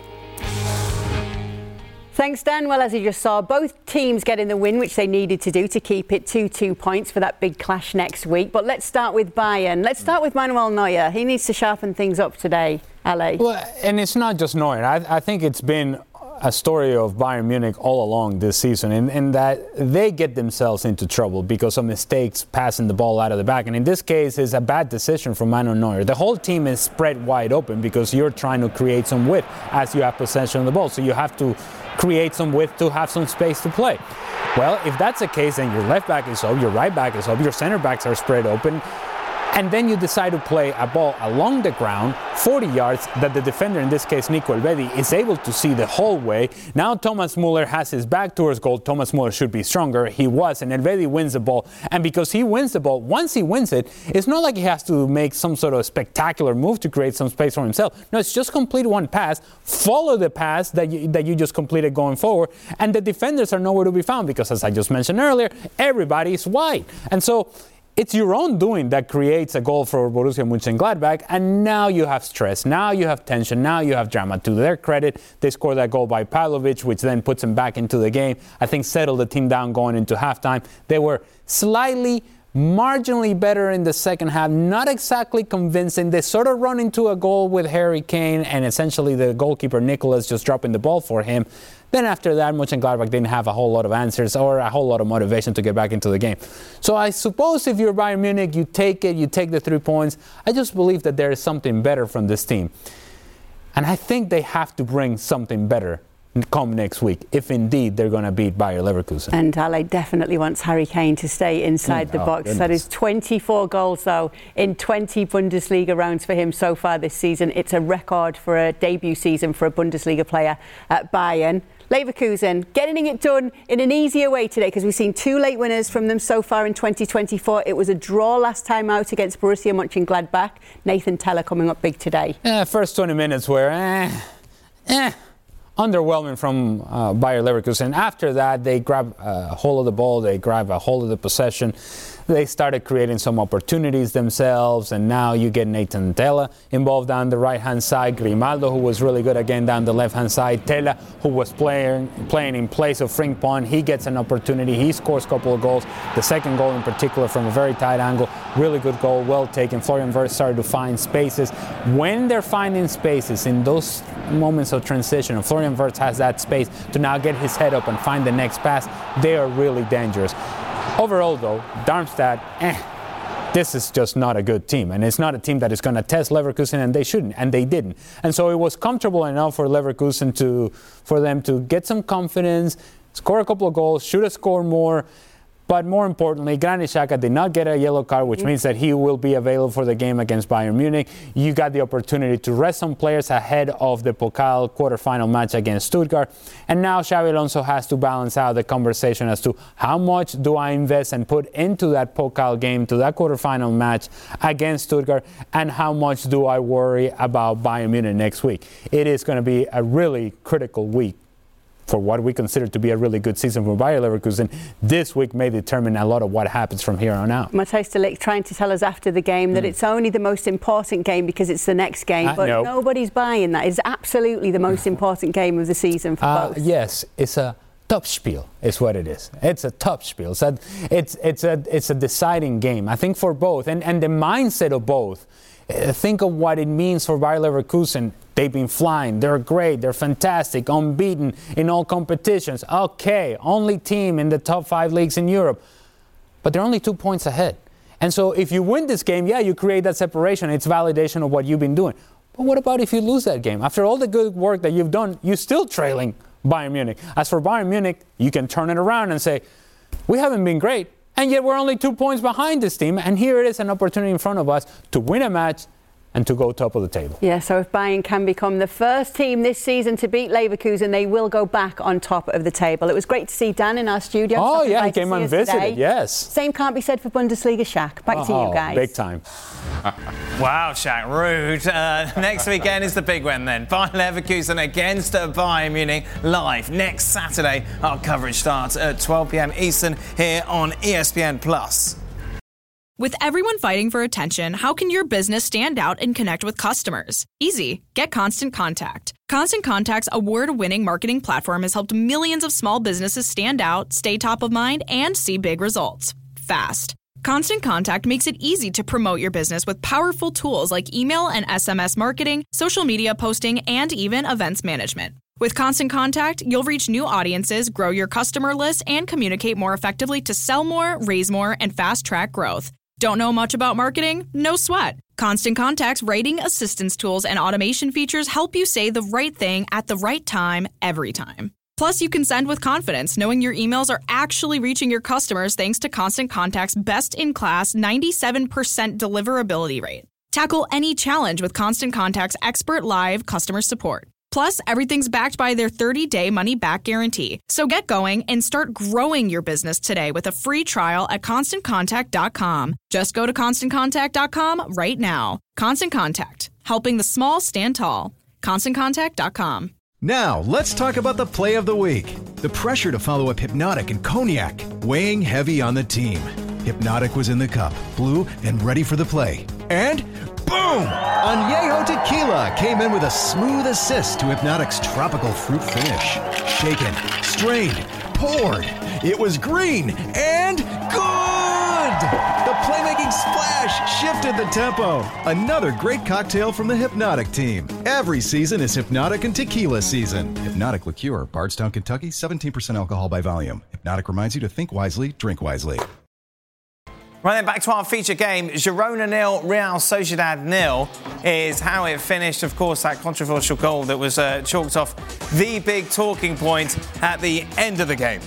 Thanks, Dan. Well, as you just saw, both teams getting the win, which they needed to do to keep it 2 points for that big clash next week. But let's start with Bayern. Let's start with Manuel Neuer. He needs to sharpen things up today, Ali. Well, and it's not just Neuer. I think it's been a story of Bayern Munich all along this season in that they get themselves into trouble because of mistakes passing the ball out of the back. And in this case, it's a bad decision from Manuel Neuer. The whole team is spread wide open because you're trying to create some width as you have possession of the ball. So you have to create some width to have some space to play. Well, if that's the case, then your left back is up, your right back is up, your center backs are spread open. And then you decide to play a ball along the ground, 40 yards, that the defender, in this case Nico Elvedi, is able to see the whole way. Now Thomas Müller has his back towards goal. Thomas Müller should be stronger. He was, and Elvedi wins the ball. And because he wins the ball, once he wins it, it's not like he has to make some sort of spectacular move to create some space for himself. No, it's just complete one pass, follow the pass that you just completed going forward, and the defenders are nowhere to be found because, as I just mentioned earlier, everybody is wide. And so it's your own doing that creates a goal for Borussia Mönchengladbach, and now you have stress, now you have tension, now you have drama. To their credit, they scored that goal by Pavlovic, which then puts them back into the game. I think settled the team down going into halftime. They were slightly, marginally better in the second half, not exactly convincing. They sort of run into a goal with Harry Kane and essentially the goalkeeper Nicholas just dropping the ball for him. Then after that, Mönchengladbach didn't have a whole lot of answers or a whole lot of motivation to get back into the game. So I suppose if you're Bayern Munich, you take it, you take the 3 points. I just believe that there is something better from this team. And I think they have to bring something better come next week, if indeed they're going to beat Bayer Leverkusen. And Ale definitely wants Harry Kane to stay inside the box. Goodness. That is 24 goals, though, in 20 Bundesliga rounds for him so far this season. It's a record for a debut season for a Bundesliga player at Bayern. Leverkusen getting it done in an easier way today because we've seen 2 late winners from them so far in 2024. It was a draw last time out against Borussia Mönchengladbach. Nathan Teller coming up big today. First 20 minutes were underwhelming from Bayer Leverkusen. After that, they grab a hold of the ball, they grab a hold of the possession. They started creating some opportunities themselves, and now you get Nathan Teller involved down the right-hand side, Grimaldo, who was really good again down the left-hand side, Teller, who was playing in place of Frimpong. He gets an opportunity, he scores a couple of goals. The second goal in particular from a very tight angle, really good goal, well taken. Florian Wirtz started to find spaces. When they're finding spaces in those moments of transition, and Florian Wirtz has that space to now get his head up and find the next pass, they are really dangerous. Overall, though, Darmstadt, this is just not a good team. And it's not a team that is going to test Leverkusen, and they shouldn't, and they didn't. And so it was comfortable enough for Leverkusen for them to get some confidence, score a couple of goals, should have scored more. But more importantly, Granit Xhaka did not get a yellow card, which means that he will be available for the game against Bayern Munich. You got the opportunity to rest some players ahead of the Pokal quarterfinal match against Stuttgart. And now Xabi Alonso has to balance out the conversation as to how much do I invest and put into that Pokal game, to that quarterfinal match against Stuttgart, and how much do I worry about Bayern Munich next week. It is going to be a really critical week for what we consider to be a really good season for Bayer Leverkusen. This week may determine a lot of what happens from here on out. Matthijs de Ligt trying to tell us after the game that it's only the most important game because it's the next game, but nobody's buying that. It's absolutely the most important game of the season for both. Yes, it's a Topspiel is what it is. It's a Topspiel. So it's a deciding game, I think, for both. And the mindset of both. Think of what it means for Bayer Leverkusen. They've been flying. They're great. They're fantastic. Unbeaten in all competitions. Okay, only team in the top 5 leagues in Europe. But they're only 2 points ahead. And so if you win this game, you create that separation. It's validation of what you've been doing. But what about if you lose that game? After all the good work that you've done, you're still trailing Bayern Munich. As for Bayern Munich, you can turn it around and say, we haven't been great, and yet we're only 2 points behind this team, and here it is, an opportunity in front of us to win a match and to go top of the table. Yeah, so if Bayern can become the first team this season to beat Leverkusen, they will go back on top of the table. It was great to see Dan in our studio. Oh, yeah, he came and visited, yes. Same can't be said for Bundesliga, Shaq. Back to you guys. Big time. Wow, Shaq, rude. Next weekend is the big one then. Bayern Leverkusen against Bayern Munich live next Saturday. Our coverage starts at 12 p.m. Eastern here on ESPN+. With everyone fighting for attention, how can your business stand out and connect with customers? Easy. Get Constant Contact. Constant Contact's award-winning marketing platform has helped millions of small businesses stand out, stay top of mind, and see big results fast. Constant Contact makes it easy to promote your business with powerful tools like email and SMS marketing, social media posting, and even events management. With Constant Contact, you'll reach new audiences, grow your customer list, and communicate more effectively to sell more, raise more, and fast-track growth. Don't know much about marketing? No sweat. Constant Contact's writing assistance tools and automation features help you say the right thing at the right time, every time. Plus, you can send with confidence, knowing your emails are actually reaching your customers thanks to Constant Contact's best-in-class 97% deliverability rate. Tackle any challenge with Constant Contact's expert live customer support. Plus, everything's backed by their 30-day money-back guarantee. So get going and start growing your business today with a free trial at ConstantContact.com. Just go to ConstantContact.com right now. Constant Contact, helping the small stand tall. ConstantContact.com. Now, let's talk about the play of the week. The pressure to follow up Hypnotic and Cognac, weighing heavy on the team. Hypnotic was in the cup, blue, and ready for the play. And boom! Añejo Tequila came in with a smooth assist to Hypnotic's tropical fruit finish. Shaken, strained, poured. It was green and good! The playmaking splash shifted the tempo. Another great cocktail from the Hypnotic team. Every season is Hypnotic and Tequila season. Hypnotic Liqueur, Bardstown, Kentucky, 17% alcohol by volume. Hypnotic reminds you to think wisely, drink wisely. Right then, back to our feature game. Girona 0, Real Sociedad 0 is how it finished. Of course, that controversial goal that was chalked off the big talking point at the end of the game.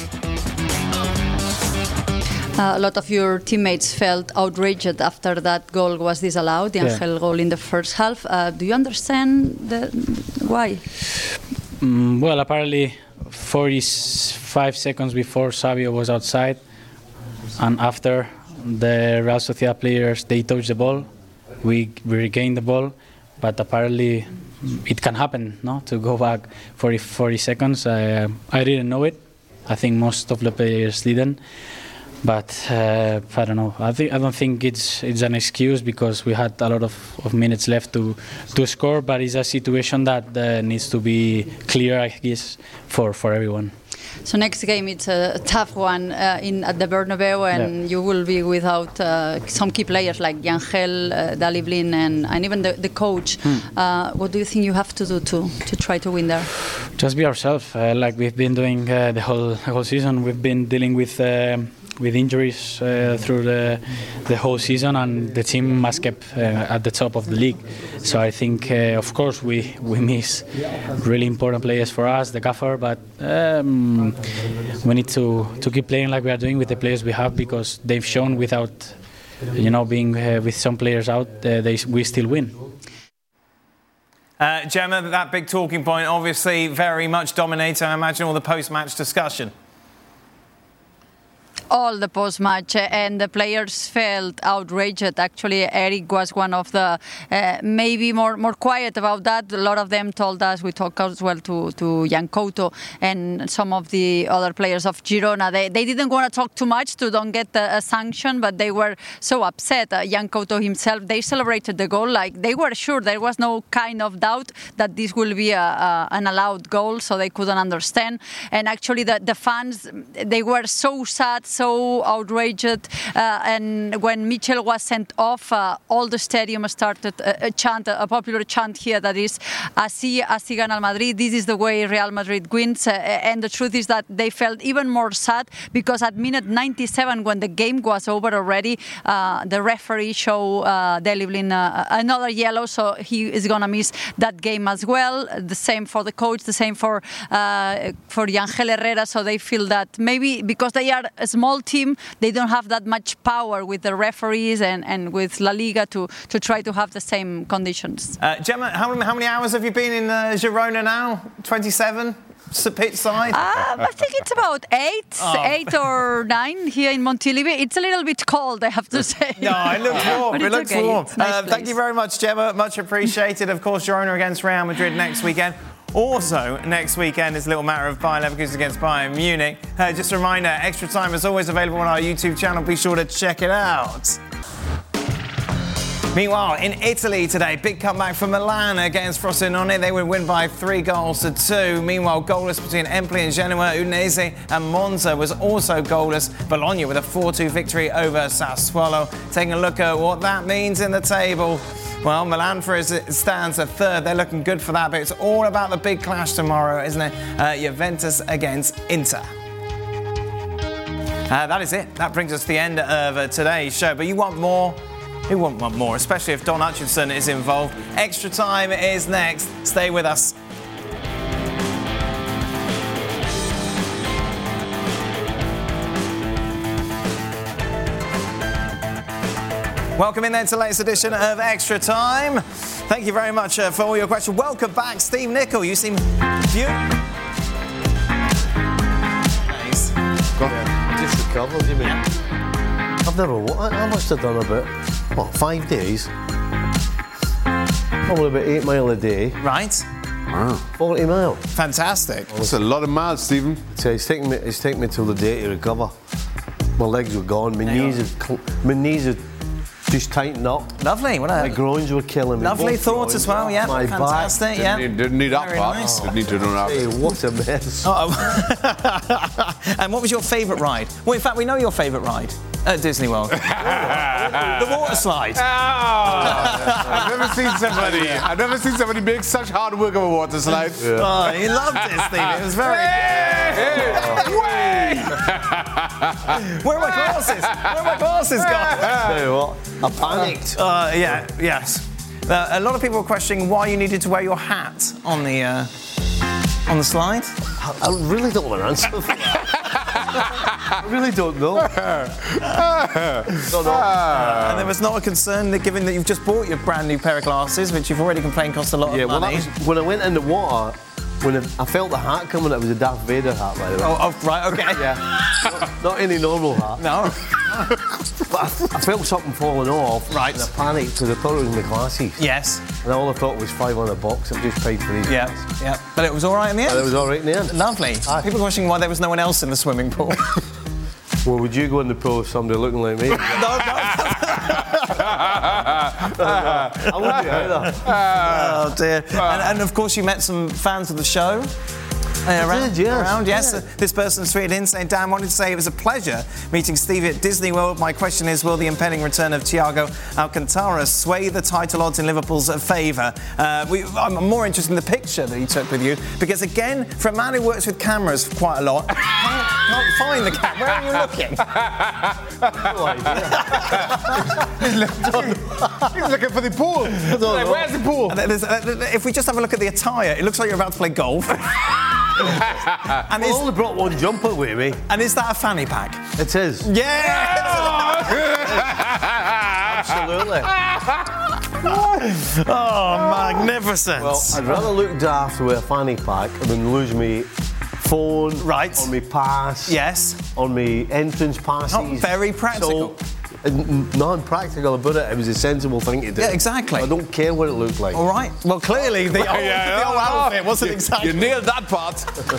A lot of your teammates felt outraged after that goal was disallowed, the Angel goal in the first half. Do you understand why? Well, apparently 45 seconds before Savio was outside, and after the Real Sociedad players, they touched the ball, we regained the ball, but apparently it can happen, no? To go back 40 seconds. I didn't know it. I think most of the players didn't. But I don't know. I don't think it's an excuse because we had a lot of minutes left to score. But it's a situation that needs to be clear, I guess, for everyone. So next game it's a tough one at the Bernabeu, and you will be without some key players like Yangel, Daley Blind, and even the coach. What do you think you have to do to try to win there? Just be ourselves, like we've been doing the whole season. We've been dealing with injuries through the whole season, and the team has kept at the top of the league. So I think, of course, we miss really important players for us, the gaffer, but we need to keep playing like we are doing with the players we have, because they've shown without, being with some players out, we still win. Gemma, that big talking point obviously very much dominates, I imagine, all the post-match discussion. All the post-match, and the players felt outraged. Actually, Eric was one of the maybe more quiet about that. A lot of them told us, we talked as well to Jan Couto and some of the other players of Girona. They didn't want to talk too much to don't get a sanction, but they were so upset. Jan Couto himself, they celebrated the goal like they were sure there was no kind of doubt that this will be an allowed goal, so they couldn't understand. And actually the fans, they were so sad, so so outraged. And when Mitchell was sent off, all the stadium started a popular chant here that is, así gana el Madrid. This is the way Real Madrid wins. And the truth is that they felt even more sad because at minute 97, when the game was over already, the referee showed Deliblin another yellow, so he is going to miss that game as well. The same for the coach, the same for Ángel Herrera. So they feel that maybe because they are a small team, they don't have that much power with the referees and with La Liga to try to have the same conditions. Gemma, how many hours have you been in Girona now? 27? Pitch side? I think it's about 8 or 9 here in Montilivi. It's a little bit cold, I have to say. No, it looks warm. But It looks okay. warm. Nice Thank you very much, Gemma. Much appreciated. Of course, Girona against Real Madrid next weekend. Also, next weekend is a little matter of Bayer Leverkusen against Bayern Munich. Just a reminder, Extra Time is always available on our YouTube channel. Be sure to check it out. Meanwhile, in Italy today, big comeback for Milan against Frosinone. They would win by 3-2. Meanwhile, goalless between Empoli and Genoa, Udinese and Monza was also goalless. Bologna with a 4-2 victory over Sassuolo. Taking a look at what that means in the table. Well, Milan stands at third. They're looking good for that, but it's all about the big clash tomorrow, isn't it? Juventus against Inter. That is it. That brings us to the end of today's show. But you want more? Who wouldn't want more, especially if Don Hutchinson is involved? Extra Time is next. Stay with us. Welcome in then to the latest edition of Extra Time. Thank you very much for all your questions. Welcome back, Steve Nicol. You seem beautiful. Nice. Just recovered, you mean? I've never. I must have done about 5 days. Probably about 8 mile a day. Right. Wow. 40 mile. Fantastic. That's a lot of miles, Stephen. So it's taken me till the day to recover. My legs were gone. My knees had just tightened up. Lovely. My groins were killing me. Lovely Both thought as well. Yeah. My Fantastic. back. Didn't need that Very part. nice. Didn't need to know that. Hey, what a mess. And what was your favourite ride? Well, in fact, we know your favourite ride at Disney World. The water slide. I've never seen somebody make such hard work of a water slide. Yeah. Oh, he loved it, Steve. It was very Where are my glasses? Where are my glasses gone? Tell you what, I panicked. Yes. A lot of people were questioning why you needed to wear your hat on the slide. I really don't want to answer for that. I really don't know. And there was not a concern that given that you've just bought your brand new pair of glasses, which you've already complained cost a lot of money. When I went in the water, when I felt the hat coming, it was a Darth Vader hat, by the way. Oh, right, okay. Yeah. Not any normal hat. No. But I felt something falling off. Right. And I panicked because I thought it was my glasses. Yes. And all I thought was $500. I've just paid for these. Yeah. But it was all right in the end? But it was all right in the end. Lovely. People were questioning why there was no one else in the swimming pool. Well, would you go in the pool with somebody looking like me? No. I wouldn't either. Oh, dear. And of course, you met some fans of the show. Around, yes. This person tweeted in saying, Dan, wanted to say it was a pleasure meeting Stevie at Disney World. My question is, will the impending return of Thiago Alcantara sway the title odds in Liverpool's favour? I'm more interested in the picture that he took with you, because again, for a man who works with cameras quite a lot, can't find the camera. Where are you looking? No idea. He's looking for the pool. Where's the pool? If we just have a look at the attire, it looks like you're about to play golf. And I only brought one jumper with me. And is that a fanny pack? It is. Yeah! Absolutely. Oh, magnificent. Well, I'd rather look daft with a fanny pack than lose me phone, on me pass, on me entrance passes. Not very practical. So, non-practical about it. It was a sensible thing to do. Yeah, exactly. I don't care what it looked like. All right. Well, clearly the old outfit wasn't exactly. You nailed that part.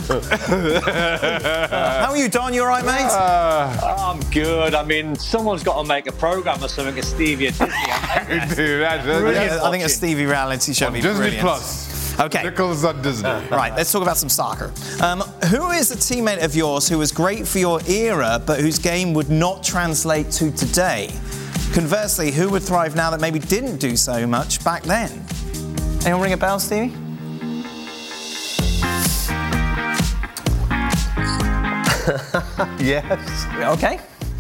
How are you, Don? You all right, mate? I'm good. I mean, someone's got to make a programme or something at Stevie at Disney. I think a Stevie reality show would be Disney brilliant. Plus. Okay. Nichols at Disney. Right, let's talk about some soccer. Who is a teammate of yours who was great for your era, but whose game would not translate to today? Conversely, who would thrive now that maybe didn't do so much back then? Anyone ring a bell, Stevie? Yes. Okay.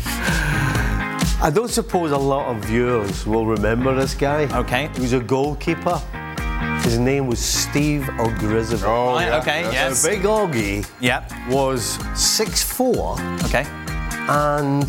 I don't suppose a lot of viewers will remember this guy. Okay. He was a goalkeeper. His name was Steve Ogrizovic. Oh, right, yeah. Okay, yes. So Big Oggy Yep. was 6'4". Okay. And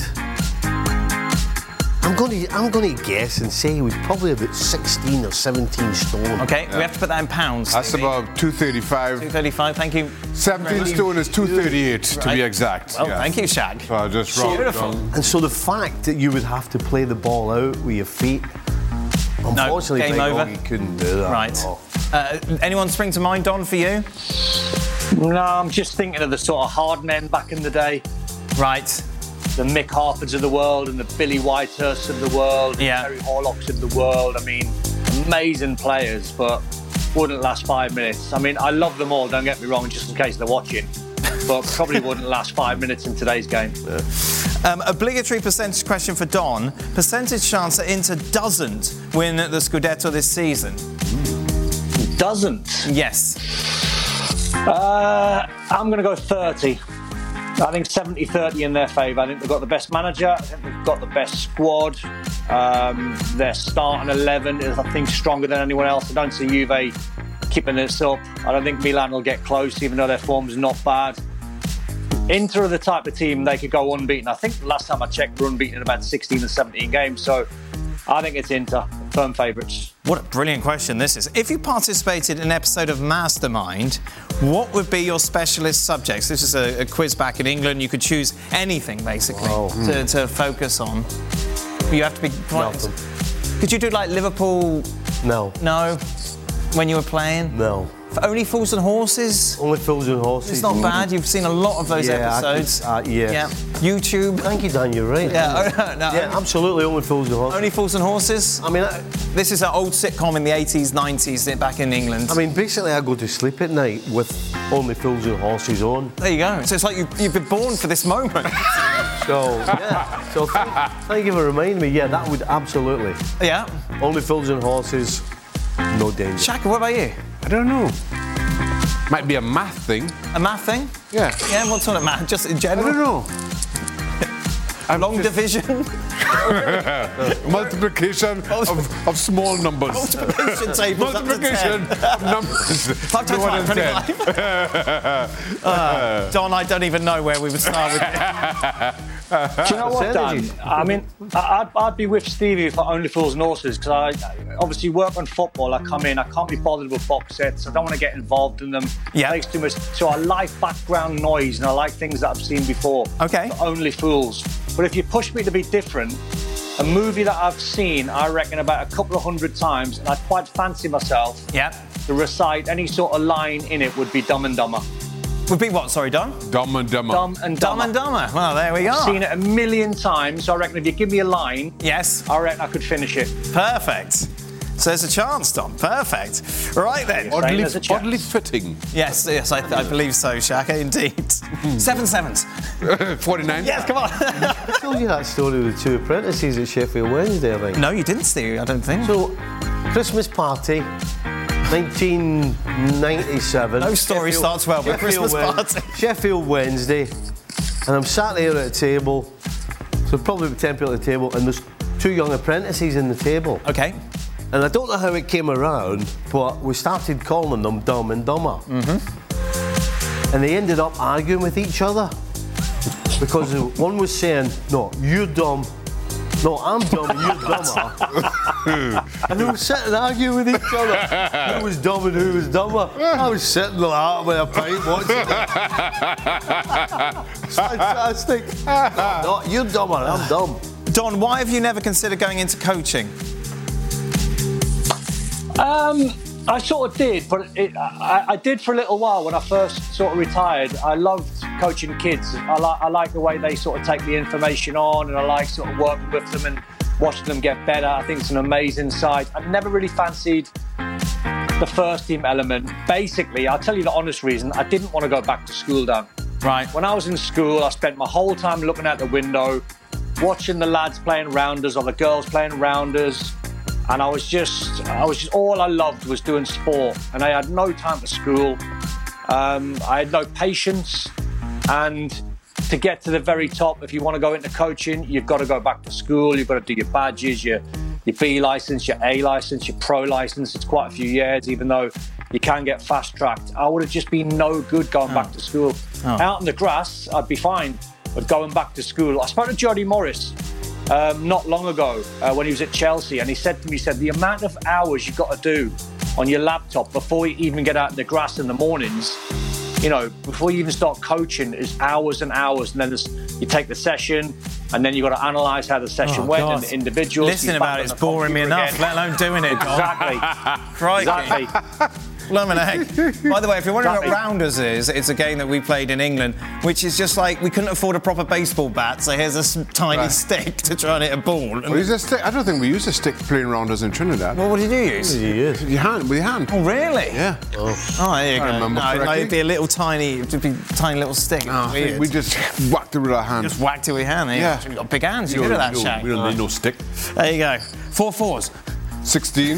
I'm going to guess and say he was probably about 16 or 17 stone. Okay, we have to put that in pounds. That's Stevie. about 235. 235, thank you. 17 stone is 238 to be exact. Well, thank you, Shag. So I just wrote it down. And so the fact that you would have to play the ball out with your feet, unfortunately, game Big over. Oggy couldn't do that. Right. Anyone spring to mind, Don, for you? No, I'm just thinking of the sort of hard men back in the day. Right. The Mick Harfords of the world and the Billy Whitehursts of the world, Yeah. the Terry Horlocks of the world. I mean, amazing players, but wouldn't last 5 minutes. I mean, I love them all, don't get me wrong, just in case they're watching, but probably wouldn't last 5 minutes in today's game. Obligatory percentage question for Don. Percentage chance that Inter doesn't win the Scudetto this season? Doesn't? Yes. I'm going to go 30. I think 70-30 in their favour. I think they've got the best manager. I think they've got the best squad. Their starting 11 is, I think, stronger than anyone else. I don't see Juve keeping this up. I don't think Milan will get close, even though their form's not bad. Inter are the type of team they could go unbeaten. I think last time I checked, we're unbeaten in about 16 or 17 games. So I think it's Inter, firm favourites. What a brilliant question this is. If you participated in an episode of Mastermind, what would be your specialist subjects? This is a quiz back in England. You could choose anything, basically, to focus on. You have to be... Nothing. Could you do, like, Liverpool... No. No? When you were playing? No. For Only Fools and Horses? Only Fools and Horses. It's not bad. You've seen a lot of those episodes. Yes. Yeah. YouTube. Thank you, Dan. You're right. Yeah, no. Yeah, absolutely. Only Fools and Horses. Only Fools and Horses? I mean, this is an old sitcom in the 80s, 90s back in England. I mean, basically, I go to sleep at night with Only Fools and Horses on. There you go. So it's like you've been born for this moment. So, yeah. So thank you for reminding me. Yeah, that would absolutely. Yeah. Only Fools and Horses, no danger. Shaka, what about you? I don't know. Might be a math thing. A math thing? Yeah. Yeah, what sort of math? Just in I general? don't know. Long division? Multiplication of small numbers. Multiplication tables Multiplication up of numbers. 5 times 5, 25. Don, I don't even know where we would start with it. Do you know what, Dan? I mean, I'd be with Stevie for Only Fools and Horses, because I obviously work on football. I come in, I can't be bothered with box sets. I don't want to get involved in them. Yeah. It takes too much. So I like background noise and I like things that I've seen before. Okay. For Only Fools. But if you push me to be different, a movie that I've seen, I reckon, about a couple of 100 times, and I quite fancy myself to recite any sort of line in it, would be Dumb and Dumber. Would be what, sorry, Don? Dumb and Dumber. Dumb and Dumber. Dumb and Dumber. Well, there we are. I've seen it a million times, so I reckon if you give me a line, yes, I reckon I could finish it. Perfect. So there's a chance, Don. Perfect. Right then. Oddly fitting. Yes, I believe so, Shaka, indeed. 7 sevens. 49. Yes, come on. I told you that story with the two apprentices at Sheffield Wednesday, I think. No, you didn't, Steve, I don't think. So, Christmas party, 1997. No story starts well with Christmas party. Sheffield Wednesday, and I'm sat there at a table, so probably about 10 people at the table, and there's two young apprentices in the table. Okay. And I don't know how it came around, but we started calling them Dumb and Dumber. Mm-hmm. And they ended up arguing with each other. Because one was saying, no, you're dumb. No, I'm dumb and you're dumber. And they were sitting and arguing with each other. Who was dumb and who was dumber? I was sitting like that with a pint watching it. It's fantastic. No, you're dumber, I'm dumb. Don, why have you never considered going into coaching? I sort of did, but I did for a little while when I first sort of retired. I loved coaching kids. I like the way they sort of take the information on, and I like sort of working with them and watching them get better. I think it's an amazing side. I've never really fancied the first team element. Basically, I'll tell you the honest reason, I didn't want to go back to school, Dan. Right. When I was in school, I spent my whole time looking out the window, watching the lads playing rounders or the girls playing rounders. And I was just all I loved was doing sport. And I had no time for school. I had no patience. And to get to the very top, if you want to go into coaching, you've got to go back to school. You've got to do your badges, your B license, your A license, your pro license. It's quite a few years, even though you can get fast-tracked. I would have just been no good going back to school. Out in the grass, I'd be fine. But going back to school, I spoke to Jody Morris not long ago when he was at Chelsea, and he said to me, the amount of hours you've got to do on your laptop before you even get out in the grass in the mornings, you know, before you even start coaching, is hours and hours. And then you take the session, and then you've got to analyse how the session went and the individuals. Listening about it is boring me enough, let alone doing it. Exactly. Crikey. Blimmin' heck. By the way, if you're wondering what Rounders is, it's a game that we played in England, which is just like, we couldn't afford a proper baseball bat, so here's a tiny stick to try and hit a ball. We use a stick. I don't think we use a stick playing Rounders in Trinidad. Well, what did you use? With your hand. Oh, really? Yeah. Oh, there you go. No, it'd be a little tiny little stick. Oh, we just whacked it with our hand. Just whacked it with your hand. Yeah. You've got big hands. You're good at that, Shaq. We don't need no stick. There you go. 4 4s. 16.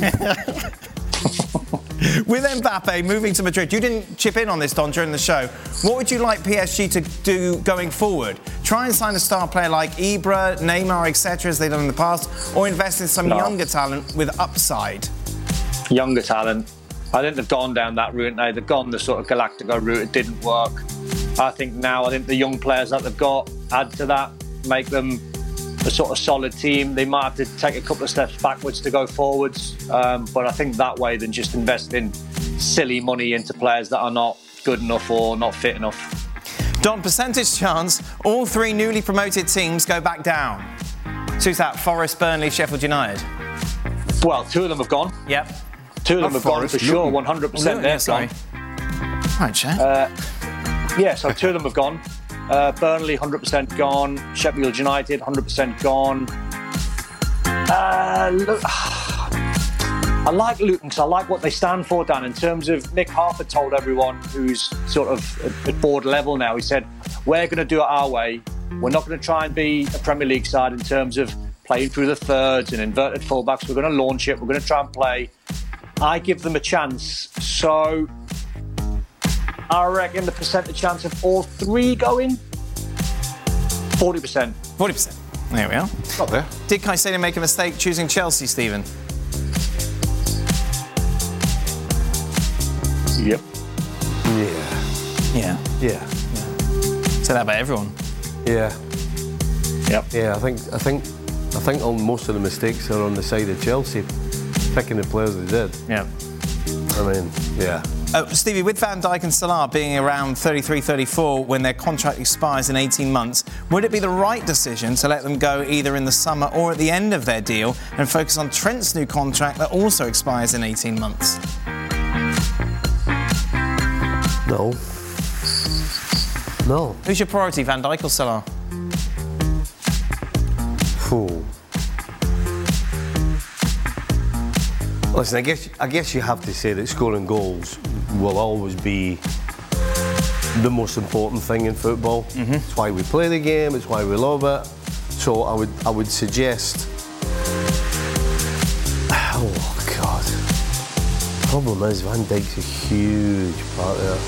With Mbappe moving to Madrid, you didn't chip in on this, Don, during the show. What would you like PSG to do going forward? Try and sign a star player like Ibra, Neymar, etc., as they've done in the past, or invest in some younger talent with upside? Younger talent. I think they've gone down that route now. They've gone the sort of Galactico route. It didn't work. I think the young players that they've got, add to that, make them a sort of solid team. They might have to take a couple of steps backwards to go forwards, but I think that way than just investing silly money into players that are not good enough or not fit enough. Don, percentage chance all 3 newly promoted teams go back down. Who's that? Forest, Burnley, Sheffield United? Well, 2 of them have gone. Yep. 2 of them have gone for sure, 100% they're gone. Right, Shaq. So 2 of them have gone. Burnley 100% gone. Sheffield United 100% gone. Look, I like Luton because I like what they stand for, Dan. In terms of Nick Harford told everyone who's sort of at board level now, he said, we're going to do it our way. We're not going to try and be a Premier League side in terms of playing through the thirds and inverted fullbacks. We're going to launch it. We're going to try and play. I give them a chance. So I reckon the percentage chance of all 3 going, 40%. 40%. There we are. Got there. Did Caicedo make a mistake choosing Chelsea, Stephen? Yep. Yeah. Say that about everyone. Yeah. Yep. Yeah, I think most of the mistakes are on the side of Chelsea, picking the players they did. Yeah. I mean, yeah. Stevie, with Van Dijk and Salah being around 33, 34 when their contract expires in 18 months, would it be the right decision to let them go either in the summer or at the end of their deal and focus on Trent's new contract that also expires in 18 months? No. Who's your priority, Van Dijk or Salah? Listen, I guess you have to say that scoring goals will always be the most important thing in football. Mm-hmm. It's why we play the game. It's why we love it. So I would suggest. Oh God. The problem is Van Dijk's a huge part there.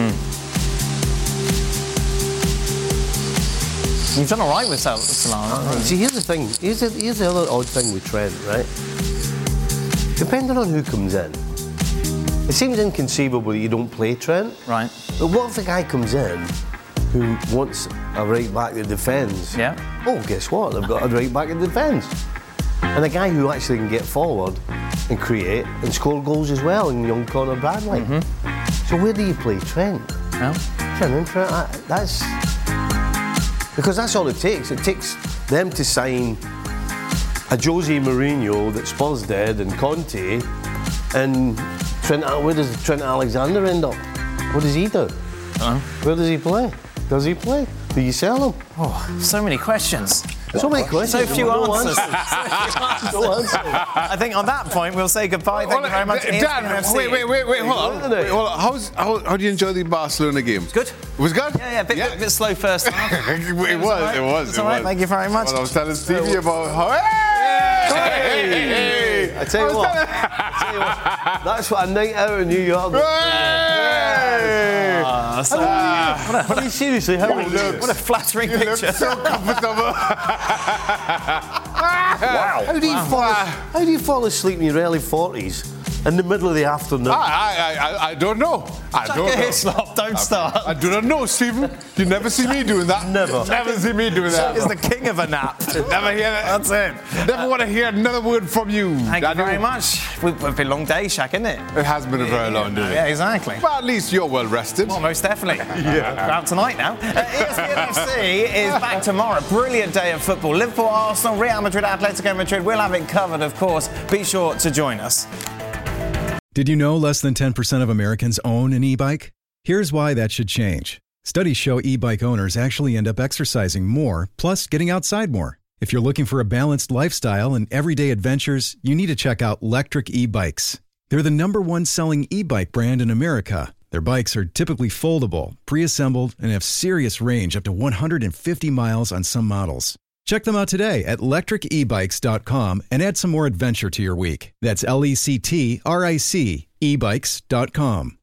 You've done all right with Salah. See, here's the thing. Here's the other odd thing with Trent, right? Depending on who comes in, it seems inconceivable that you don't play Trent. Right. But what if the guy comes in who wants a right back that defends? Yeah. Oh, guess what? They've got a right back that defends. And a guy who actually can get forward and create and score goals as well in young Conor Bradley. Mm-hmm. So where do you play Trent? No. Trent, that's... Because that's all it takes. It takes them to sign a Jose Mourinho that Spurs did and Conte, and where does Trent Alexander end up? What does he do? Where does he play? Does he play? Do you sell him? Oh, so many questions. So many questions. So few answers. No answers. I think on that point we'll say goodbye. Thank you very much. Dan, wait, hold on. How do you enjoy the Barcelona game? Good. It was good? Yeah, bit slow first half. It was. It's all right. Thank you very much. Well, I was telling Stevie about how. Hey! I tell you what, that's what a night out in New York. Seriously, how are you? What a flattering picture. So comfortable. Wow. How do you fall asleep in your early 40s in the middle of the afternoon? I don't know. Hislop, don't start. I do not know, Stephen. You never see me doing that. Never. Never see me doing that. He's the king of a nap. Never hear that. That's it. Never want to hear another word from you. Thank you very much. We've been a long day, Shaq, isn't it? It has been a very long day. Yeah, exactly. Well, at least you're well rested. Well, most definitely. We're out tonight now. ESPN FC is back tomorrow. Brilliant day of football. Liverpool, Arsenal, Real Madrid, Atletico Madrid. We'll have it covered, of course. Be sure to join us. Did you know less than 10% of Americans own an e-bike? Here's why that should change. Studies show e-bike owners actually end up exercising more, plus getting outside more. If you're looking for a balanced lifestyle and everyday adventures, you need to check out Lectric e-bikes. They're the #1 selling e-bike brand in America. Their bikes are typically foldable, pre-assembled, and have serious range up to 150 miles on some models. Check them out today at lectricebikes.com and add some more adventure to your week. That's LECTRIC ebikes.com.